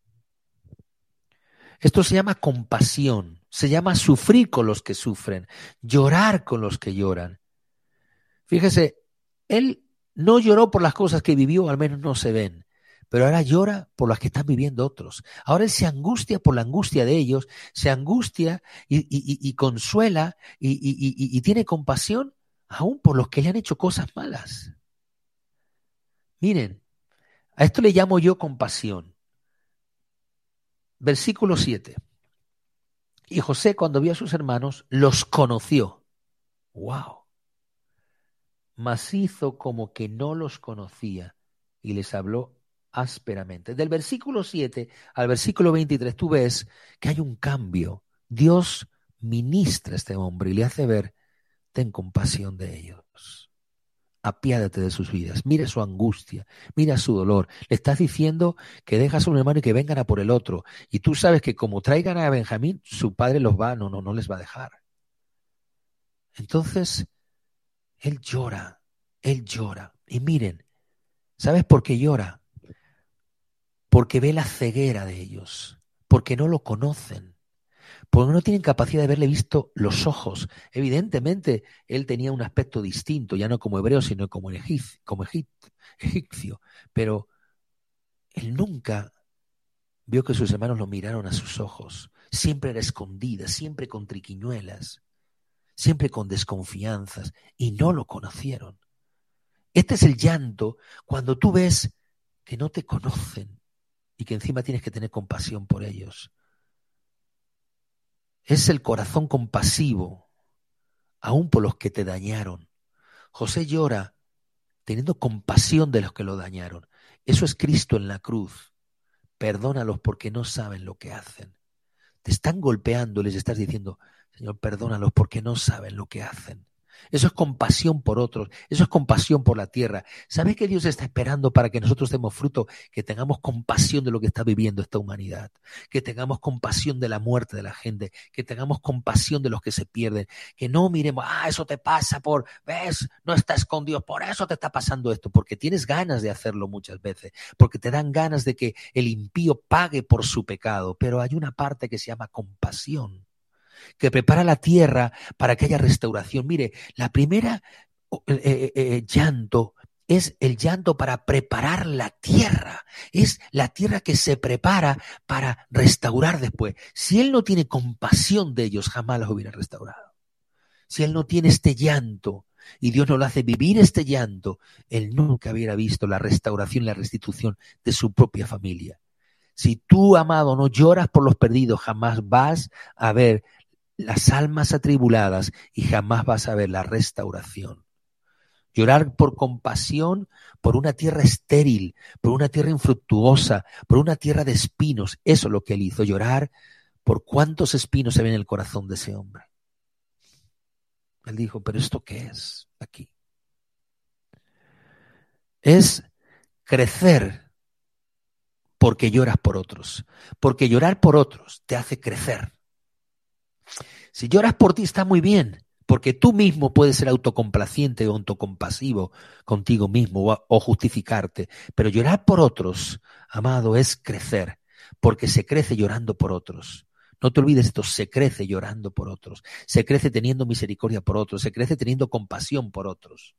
Esto se llama compasión, se llama sufrir con los que sufren, llorar con los que lloran. Fíjese, él no lloró por las cosas que vivió, al menos no se ven, pero ahora llora por las que están viviendo otros. Ahora él se angustia por la angustia de ellos, se angustia y, y, y, y consuela y, y, y, y tiene compasión aún por los que le han hecho cosas malas. Miren, a esto le llamo yo compasión. Versículo siete. Y José, cuando vio a sus hermanos, los conoció. ¡Wow! Mas hizo como que no los conocía y les habló ásperamente. Del versículo siete al versículo veintitrés tú ves que hay un cambio. Dios ministra a este hombre y le hace ver, ten compasión de ellos. Apiádate de sus vidas, mira su angustia, mira su dolor. Le estás diciendo que dejas a un hermano y que vengan a por el otro. Y tú sabes que como traigan a Benjamín, su padre los va, no, no, no les va a dejar. Entonces, él llora, él llora. Y miren, ¿sabes por qué llora? Porque ve la ceguera de ellos, porque no lo conocen, porque no tienen capacidad de haberle visto los ojos. Evidentemente, él tenía un aspecto distinto, ya no como hebreo, sino como, egipcio, como egipcio, pero él nunca vio que sus hermanos lo miraron a sus ojos. Siempre era escondida, siempre con triquiñuelas, siempre con desconfianzas, y no lo conocieron. Este es el llanto cuando tú ves que no te conocen y que encima tienes que tener compasión por ellos. Es el corazón compasivo, aún por los que te dañaron. José llora teniendo compasión de los que lo dañaron. Eso es Cristo en la cruz, perdónalos porque no saben lo que hacen. Te están golpeando, les estás diciendo, Señor, perdónalos porque no saben lo que hacen. Eso es compasión por otros, eso es compasión por la tierra. ¿Sabes que Dios está esperando para que nosotros demos fruto? Que tengamos compasión de lo que está viviendo esta humanidad, que tengamos compasión de la muerte de la gente, que tengamos compasión de los que se pierden, que no miremos, ah, eso te pasa por, ves, no estás con Dios, por eso te está pasando esto, porque tienes ganas de hacerlo muchas veces, porque te dan ganas de que el impío pague por su pecado, pero hay una parte que se llama compasión, que prepara la tierra para que haya restauración. Mire, la primera eh, eh, eh, llanto es el llanto para preparar la tierra. Es la tierra que se prepara para restaurar después. Si Él no tiene compasión de ellos, jamás los hubiera restaurado. Si Él no tiene este llanto y Dios no lo hace vivir este llanto, Él nunca hubiera visto la restauración y la restitución de su propia familia. Si tú, amado, no lloras por los perdidos, jamás vas a ver las almas atribuladas y jamás vas a ver la restauración. Llorar por compasión por una tierra estéril, por una tierra infructuosa, por una tierra de espinos. Eso es lo que Él hizo, llorar por cuántos espinos se ven en el corazón de ese hombre. Él dijo, ¿pero esto qué es aquí? Es crecer porque lloras por otros, porque llorar por otros te hace crecer. Si lloras por ti está muy bien, porque tú mismo puedes ser autocomplaciente o autocompasivo contigo mismo o, o justificarte, pero llorar por otros, amado, es crecer, porque se crece llorando por otros. No te olvides esto, se crece llorando por otros, se crece teniendo misericordia por otros, se crece teniendo compasión por otros.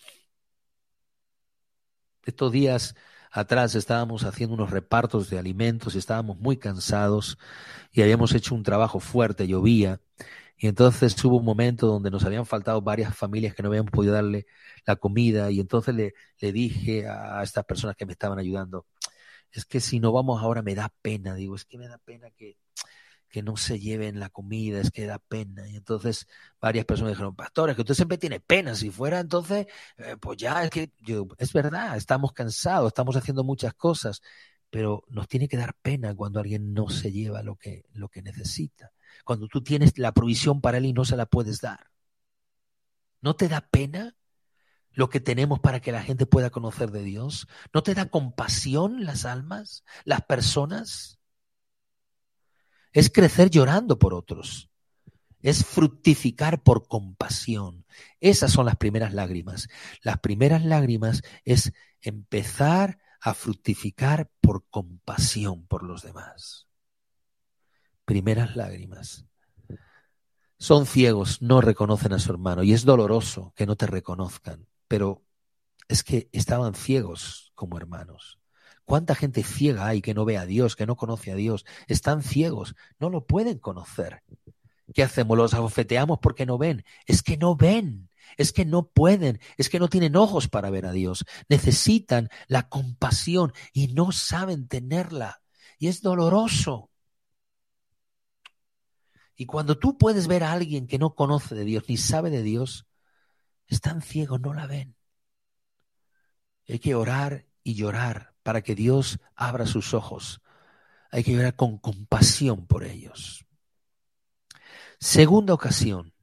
Estos días atrás estábamos haciendo unos repartos de alimentos y estábamos muy cansados y habíamos hecho un trabajo fuerte, llovía, y entonces hubo un momento donde nos habían faltado varias familias que no habíamos podido darle la comida, y entonces le, le dije a estas personas que me estaban ayudando, es que si no vamos ahora me da pena, digo, es que me da pena que, que no se lleven la comida, es que da pena. Y entonces varias personas dijeron, pastor, es que usted siempre tiene pena, si fuera entonces, eh, pues ya, es que yo, es verdad, estamos cansados, estamos haciendo muchas cosas, pero nos tiene que dar pena cuando alguien no se lleva lo que, lo que necesita. Cuando tú tienes la provisión para él y no se la puedes dar. ¿No te da pena lo que tenemos para que la gente pueda conocer de Dios? ¿No te da compasión las almas, las personas? Es crecer llorando por otros. Es fructificar por compasión. Esas son las primeras lágrimas. Las primeras lágrimas es empezar a fructificar por compasión por los demás. Primeras lágrimas. Son ciegos, no reconocen a su hermano, y es doloroso que no te reconozcan, pero es que estaban ciegos como hermanos. ¿Cuánta gente ciega hay que no ve a Dios, que no conoce a Dios? Están ciegos, no lo pueden conocer. ¿Qué hacemos? ¿Los abofeteamos porque no ven? Es que no ven, es que no pueden, es que no tienen ojos para ver a Dios. Necesitan la compasión y no saben tenerla. Y es doloroso. Y cuando tú puedes ver a alguien que no conoce de Dios ni sabe de Dios, están ciegos, no la ven. Hay que orar y llorar para que Dios abra sus ojos. Hay que llorar con compasión por ellos. Segunda ocasión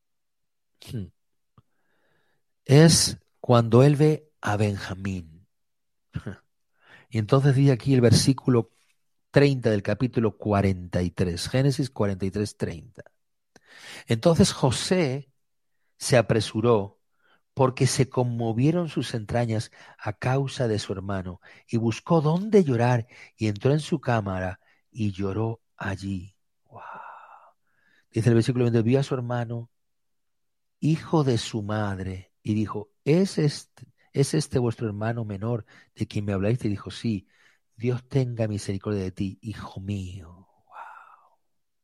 es cuando él ve a Benjamín. Y entonces dice aquí el versículo treinta del capítulo cuarenta y tres, Génesis cuarenta y tres, treinta. Entonces José se apresuró porque se conmovieron sus entrañas a causa de su hermano, y buscó dónde llorar, y entró en su cámara y lloró allí. Wow. Dice el versículo veinte, vio a su hermano, hijo de su madre, y dijo, ¿es este, ¿es este vuestro hermano menor de quien me habláis? Y dijo, sí. Dios tenga misericordia de ti, hijo mío. Wow.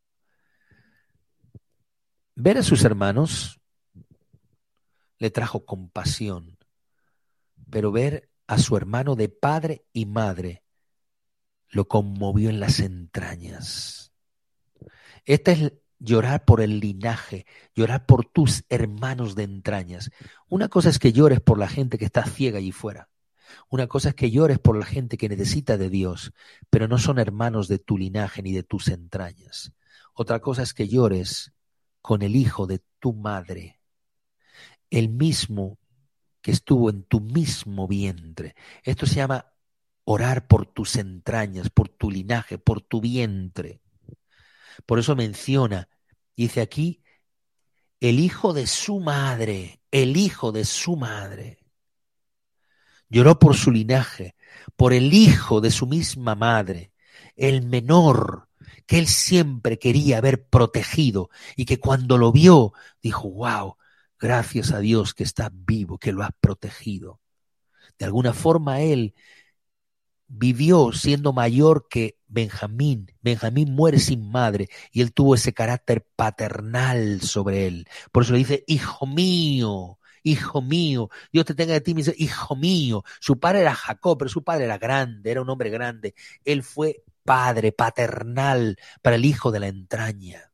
Ver a sus hermanos le trajo compasión, pero ver a su hermano de padre y madre lo conmovió en las entrañas. Esta es llorar por el linaje, llorar por tus hermanos de entrañas. Una cosa es que llores por la gente que está ciega allí fuera, Una cosa es que llores por la gente que necesita de Dios, pero no son hermanos de tu linaje ni de tus entrañas. Otra cosa es que llores con el hijo de tu madre, el mismo que estuvo en tu mismo vientre. Esto se llama orar por tus entrañas, por tu linaje, por tu vientre. Por eso menciona, dice aquí, el hijo de su madre, el hijo de su madre. Lloró por su linaje, por el hijo de su misma madre, el menor que él siempre quería haber protegido y que cuando lo vio dijo, wow, gracias a Dios que está vivo, que lo has protegido. De alguna forma él vivió siendo mayor que Benjamín. Benjamín muere sin madre y él tuvo ese carácter paternal sobre él. Por eso le dice, hijo mío, hijo mío, Dios te tenga de ti, hijo mío. Su padre era Jacob, pero su padre era grande, era un hombre grande. Él fue padre paternal para el hijo de la entraña.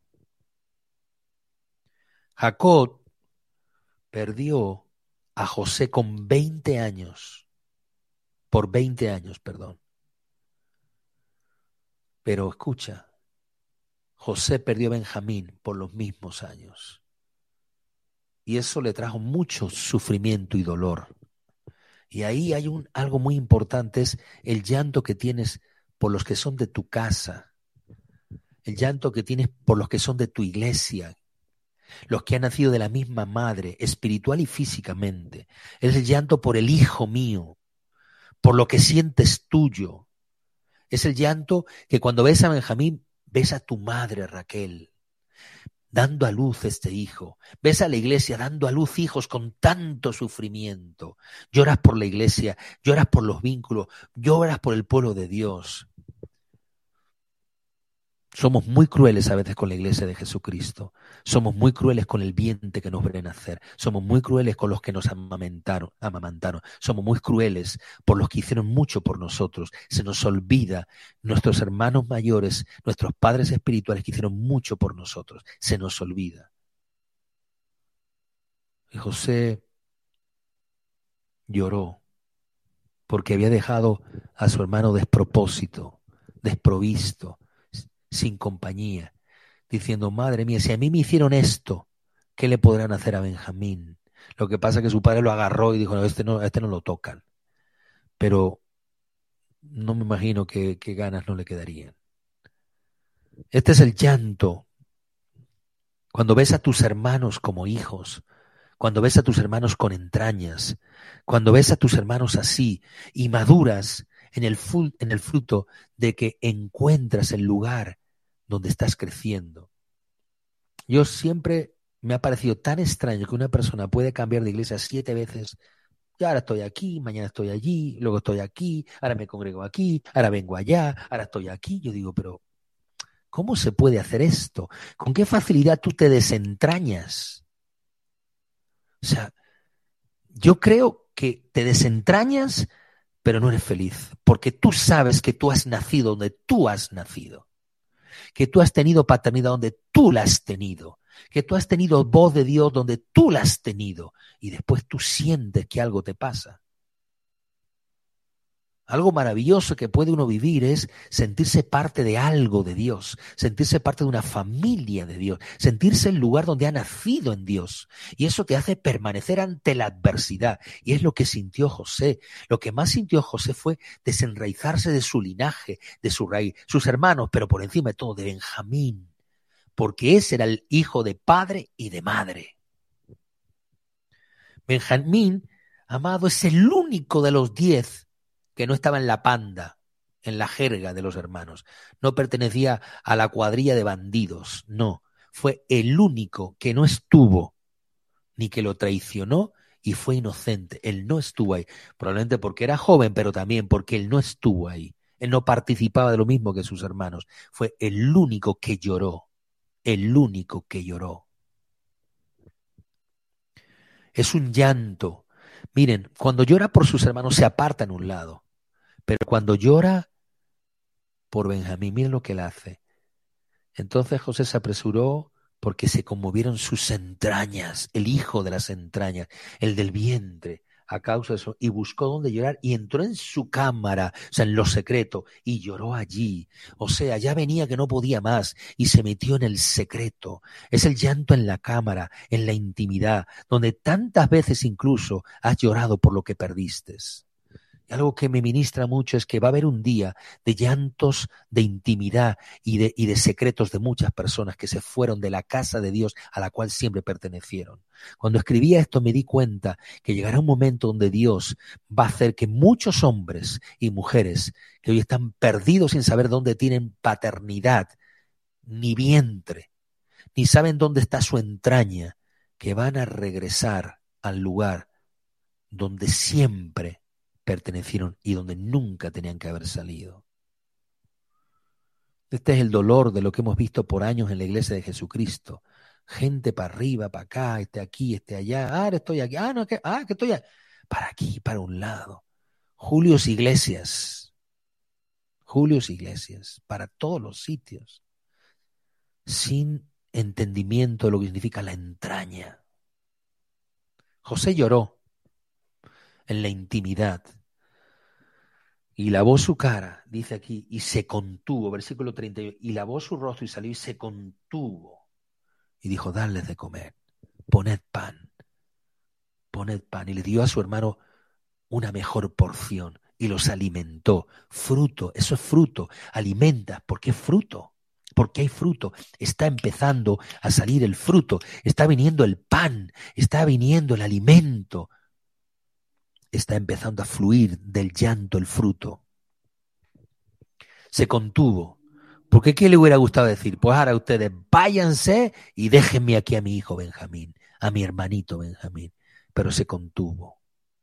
Jacob perdió a José con veinte años, por veinte años, perdón. Pero escucha, José perdió a Benjamín por los mismos años. Y eso le trajo mucho sufrimiento y dolor. Y ahí hay un, algo muy importante, es el llanto que tienes por los que son de tu casa, el llanto que tienes por los que son de tu iglesia, los que han nacido de la misma madre, espiritual y físicamente. Es el llanto por el hijo mío, por lo que sientes tuyo. Es el llanto que cuando ves a Benjamín, ves a tu madre Raquel, dando a luz este hijo. Ves a la iglesia dando a luz hijos con tanto sufrimiento. Lloras por la iglesia, lloras por los vínculos, lloras por el pueblo de Dios. Somos muy crueles a veces con la iglesia de Jesucristo. Somos muy crueles con el vientre que nos ven nacer. Somos muy crueles con los que nos amamantaron, amamantaron. Somos muy crueles por los que hicieron mucho por nosotros. Se nos olvida nuestros hermanos mayores, nuestros padres espirituales que hicieron mucho por nosotros. Se nos olvida. Y José lloró porque había dejado a su hermano despropósito, desprovisto, sin compañía, diciendo, madre mía, si a mí me hicieron esto, ¿qué le podrán hacer a Benjamín? Lo que pasa es que su padre lo agarró y dijo, no, este no, este no lo tocan. Pero no me imagino qué ganas no le quedarían. Este es el llanto. Cuando ves a tus hermanos como hijos, cuando ves a tus hermanos con entrañas, cuando ves a tus hermanos así y maduras en el, en el fruto de que encuentras el lugar donde estás creciendo. Yo siempre me ha parecido tan extraño que una persona puede cambiar de iglesia siete veces. Ya ahora estoy aquí, mañana estoy allí, luego estoy aquí, ahora me congrego aquí, ahora vengo allá, ahora estoy aquí. Yo digo, pero ¿cómo se puede hacer esto? ¿Con qué facilidad tú te desentrañas? O sea, yo creo que te desentrañas, pero no eres feliz, porque tú sabes que tú has nacido donde tú has nacido, que tú has tenido paternidad donde tú la has tenido, que tú has tenido voz de Dios donde tú la has tenido, y después tú sientes que algo te pasa. Algo maravilloso que puede uno vivir es sentirse parte de algo de Dios, sentirse parte de una familia de Dios, sentirse el lugar donde ha nacido en Dios. Y eso te hace permanecer ante la adversidad. Y es lo que sintió José. Lo que más sintió José fue desenraizarse de su linaje, de su raíz, sus hermanos, pero por encima de todo de Benjamín, porque ese era el hijo de padre y de madre. Benjamín, amado, es el único de los diez que no estaba en la panda, en la jerga de los hermanos. No pertenecía a la cuadrilla de bandidos, no. Fue el único que no estuvo, ni que lo traicionó, y fue inocente. Él no estuvo ahí, probablemente porque era joven, pero también porque él no estuvo ahí. Él no participaba de lo mismo que sus hermanos. Fue el único que lloró, el único que lloró. Es un llanto. Miren, cuando llora por sus hermanos se aparta en un lado. Pero cuando llora por Benjamín, miren lo que él hace. Entonces José se apresuró porque se conmovieron sus entrañas, el hijo de las entrañas, el del vientre, a causa de eso, y buscó dónde llorar y entró en su cámara, o sea, en lo secreto, y lloró allí. O sea, ya venía que no podía más y se metió en el secreto. Es el llanto en la cámara, en la intimidad, donde tantas veces incluso has llorado por lo que perdiste. Y algo que me ministra mucho es que va a haber un día de llantos, de intimidad y de, y de secretos de muchas personas que se fueron de la casa de Dios a la cual siempre pertenecieron. Cuando escribía esto me di cuenta que llegará un momento donde Dios va a hacer que muchos hombres y mujeres que hoy están perdidos sin saber dónde tienen paternidad, ni vientre, ni saben dónde está su entraña, que van a regresar al lugar donde siempre pertenecieron y donde nunca tenían que haber salido. Este es el dolor de lo que hemos visto por años en la iglesia de Jesucristo. Gente para arriba, para acá, este aquí, este allá. Ah, ahora estoy aquí. Ah, no, que, ah, que estoy allá. Para aquí, para un lado. Julios Iglesias. Julios Iglesias. Para todos los sitios. Sin entendimiento de lo que significa la entraña. José lloró en la intimidad. Y lavó su cara, dice aquí, y se contuvo, versículo treinta y uno, y lavó su rostro y salió y se contuvo. Y dijo, dadles de comer, poned pan, poned pan. Y le dio a su hermano una mejor porción y los alimentó. Fruto, eso es fruto, alimenta, ¿por qué fruto? Porque hay fruto, está empezando a salir el fruto, está viniendo el pan, está viniendo el alimento, está empezando a fluir del llanto el fruto. Se contuvo. ¿Por qué qué le hubiera gustado decir? Pues ahora ustedes váyanse y déjenme aquí a mi hijo Benjamín, a mi hermanito Benjamín. Pero se contuvo.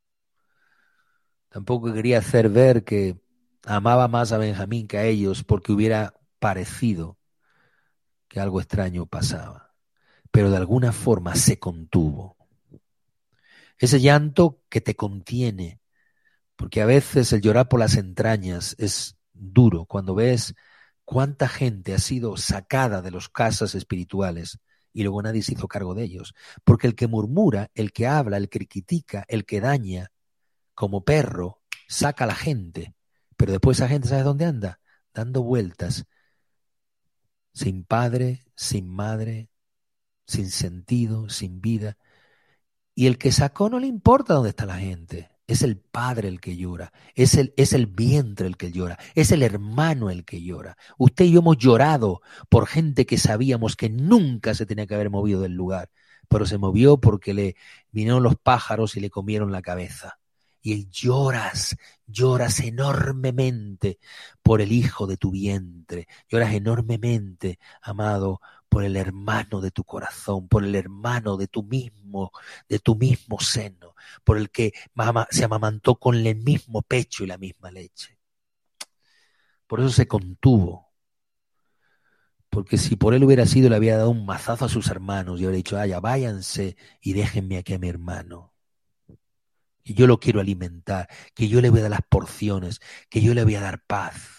Tampoco quería hacer ver que amaba más a Benjamín que a ellos porque hubiera parecido que algo extraño pasaba. Pero de alguna forma se contuvo. Ese llanto que te contiene, porque a veces el llorar por las entrañas es duro cuando ves cuánta gente ha sido sacada de las casas espirituales y luego nadie se hizo cargo de ellos. Porque el que murmura, el que habla, el que critica, el que daña, como perro, saca a la gente. Pero después esa gente, ¿sabes dónde anda? Dando vueltas, sin padre, sin madre, sin sentido, sin vida. Y el que sacó no le importa dónde está la gente. Es el padre el que llora, es el, es el vientre el que llora, es el hermano el que llora. Usted y yo hemos llorado por gente que sabíamos que nunca se tenía que haber movido del lugar, pero se movió porque le vinieron los pájaros y le comieron la cabeza. Y lloras, lloras enormemente por el hijo de tu vientre, lloras enormemente, amado, por el hermano de tu corazón, por el hermano de tu mismo, de tu mismo seno, por el que mama, se amamantó con el mismo pecho y la misma leche. Por eso se contuvo. Porque si por él hubiera sido, le había dado un mazazo a sus hermanos y hubiera dicho, ah, ya váyanse y déjenme aquí a mi hermano. Que yo lo quiero alimentar, que yo le voy a dar las porciones, que yo le voy a dar paz.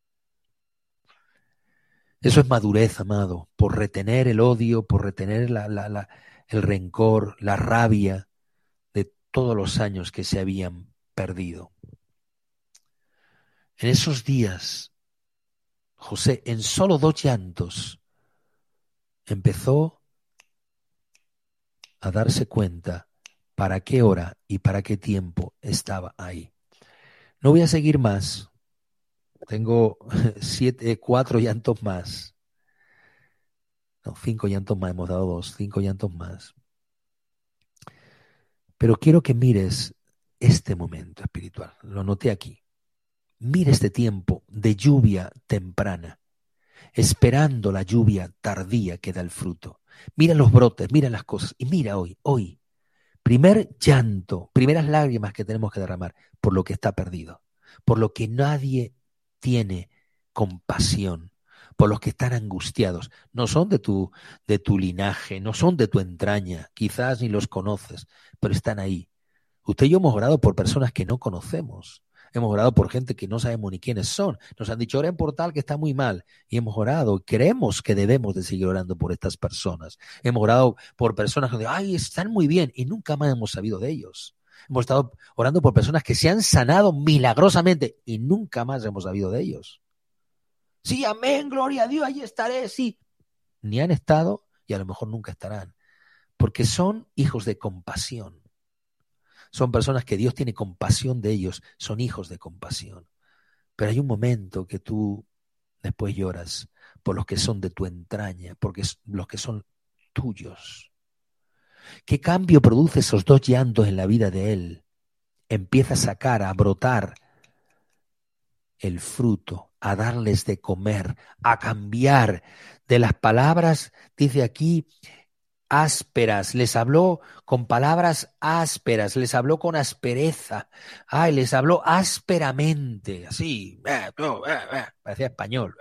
Eso es madurez, amado, por retener el odio, por retener la, la, la, el rencor, la rabia de todos los años que se habían perdido. En esos días, José, en solo dos llantos, empezó a darse cuenta para qué hora y para qué tiempo estaba ahí. No voy a seguir más. Tengo siete, cuatro llantos más. No, cinco llantos más, hemos dado dos, cinco llantos más. Pero quiero que mires este momento espiritual. Lo noté aquí. Mira este tiempo de lluvia temprana, esperando la lluvia tardía que da el fruto. Mira los brotes, mira las cosas. Y mira hoy, hoy, primer llanto, primeras lágrimas que tenemos que derramar por lo que está perdido, por lo que nadie tiene compasión, por los que están angustiados. No son de tu, de tu linaje, no son de tu entraña, quizás ni los conoces, pero están ahí. Usted y yo hemos orado por personas que no conocemos. Hemos orado por gente que no sabemos ni quiénes son. Nos han dicho, oren por tal que está muy mal. Y hemos orado. Creemos que debemos de seguir orando por estas personas. Hemos orado por personas que dicen, ay, están muy bien. Y nunca más hemos sabido de ellos. Hemos estado orando por personas que se han sanado milagrosamente y nunca más hemos sabido de ellos. Sí, amén, gloria a Dios, ahí estaré, sí. Ni han estado y a lo mejor nunca estarán, porque son hijos de compasión. Son personas que Dios tiene compasión de ellos, son hijos de compasión. Pero hay un momento que tú después lloras por los que son de tu entraña, porque los que son tuyos. ¿Qué cambio produce esos dos llantos en la vida de él? Empieza a sacar, a brotar el fruto, a darles de comer, a cambiar de las palabras, dice aquí, ásperas, les habló con palabras ásperas, les habló con aspereza, ay, les habló ásperamente, así, parecía español,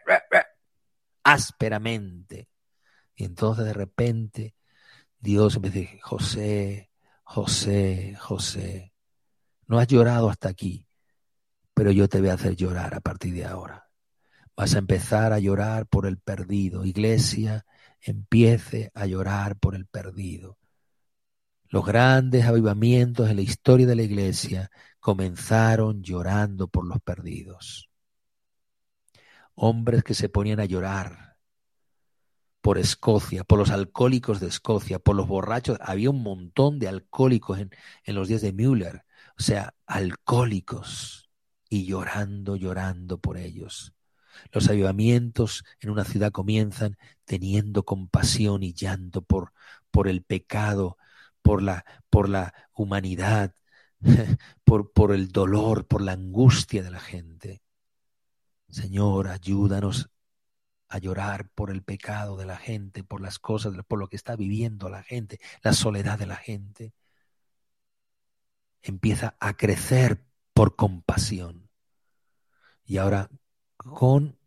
ásperamente. Y entonces de repente Dios me dice, José, José, José, no has llorado hasta aquí, pero yo te voy a hacer llorar a partir de ahora. Vas a empezar a llorar por el perdido. Iglesia, empiece a llorar por el perdido. Los grandes avivamientos en la historia de la iglesia comenzaron llorando por los perdidos. Hombres que se ponían a llorar por Escocia, por los alcohólicos de Escocia, por los borrachos. Había un montón de alcohólicos en, en los días de Müller. O sea, alcohólicos. Y llorando, llorando por ellos. Los avivamientos en una ciudad comienzan teniendo compasión y llanto por, por el pecado, por la, por la humanidad, por, por el dolor, por la angustia de la gente. Señor, ayúdanos a llorar por el pecado de la gente, por las cosas, por lo que está viviendo la gente, la soledad de la gente. Empieza a crecer por compasión. Y ahora, con,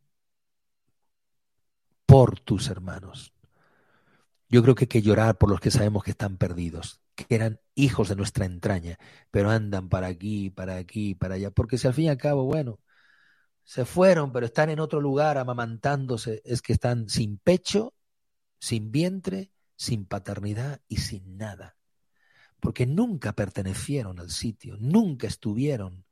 por tus hermanos. Yo creo que hay que llorar por los que sabemos que están perdidos, que eran hijos de nuestra entraña, pero andan para aquí, para aquí, para allá, porque si al fin y al cabo, bueno, se fueron, pero están en otro lugar amamantándose, es que están sin pecho, sin vientre, sin paternidad y sin nada, porque nunca pertenecieron al sitio, nunca estuvieron.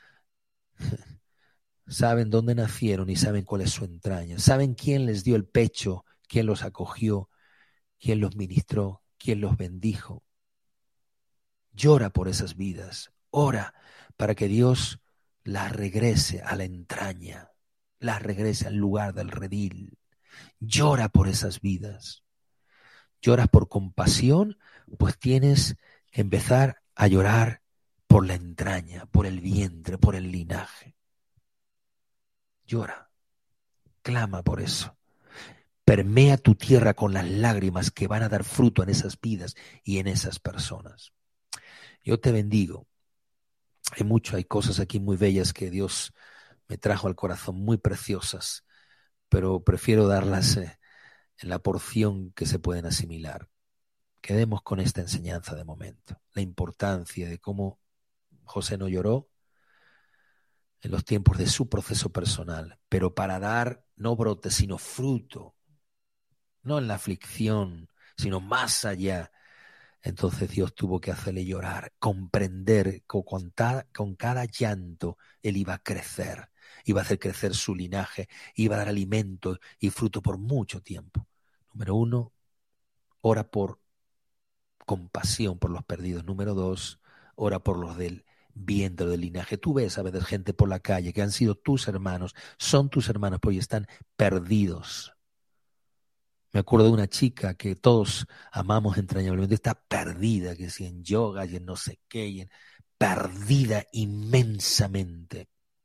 Saben dónde nacieron y saben cuál es su entraña, saben quién les dio el pecho, quién los acogió, quién los ministró, quién los bendijo. Llora por esas vidas, ora para que Dios las regrese a la entraña, las regrese al lugar del redil. Llora por esas vidas. Lloras por compasión, pues tienes que empezar a llorar por la entraña, por el vientre, por el linaje. Llora, clama por eso. Permea tu tierra con las lágrimas que van a dar fruto en esas vidas y en esas personas. Yo te bendigo. Hay mucho, hay cosas aquí muy bellas que Dios me trajo al corazón, muy preciosas, pero prefiero darlas eh, en la porción que se pueden asimilar. Quedemos con esta enseñanza de momento, la importancia de cómo José no lloró en los tiempos de su proceso personal, pero para dar no brote, sino fruto, no en la aflicción, sino más allá. Entonces Dios tuvo que hacerle llorar, comprender que con, ta, con cada llanto él iba a crecer, iba a hacer crecer su linaje, iba a dar alimento y fruto por mucho tiempo. Número uno, ora por compasión por los perdidos. Número dos, ora por los del vientre del linaje. Tú ves a veces gente por la calle que han sido tus hermanos, son tus hermanos, pero hoy están perdidos. Me acuerdo de una chica que todos amamos entrañablemente, está perdida, que si en yoga y en no sé qué, y en, perdida inmensamente.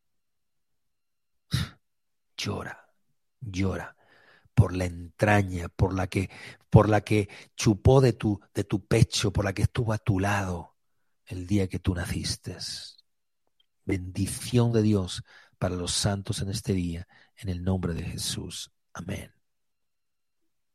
Llora, llora por la entraña, por la que, por la que chupó de tu, de tu pecho, por la que estuvo a tu lado el día que tú naciste. Bendición de Dios para los santos en este día, en el nombre de Jesús. Amén.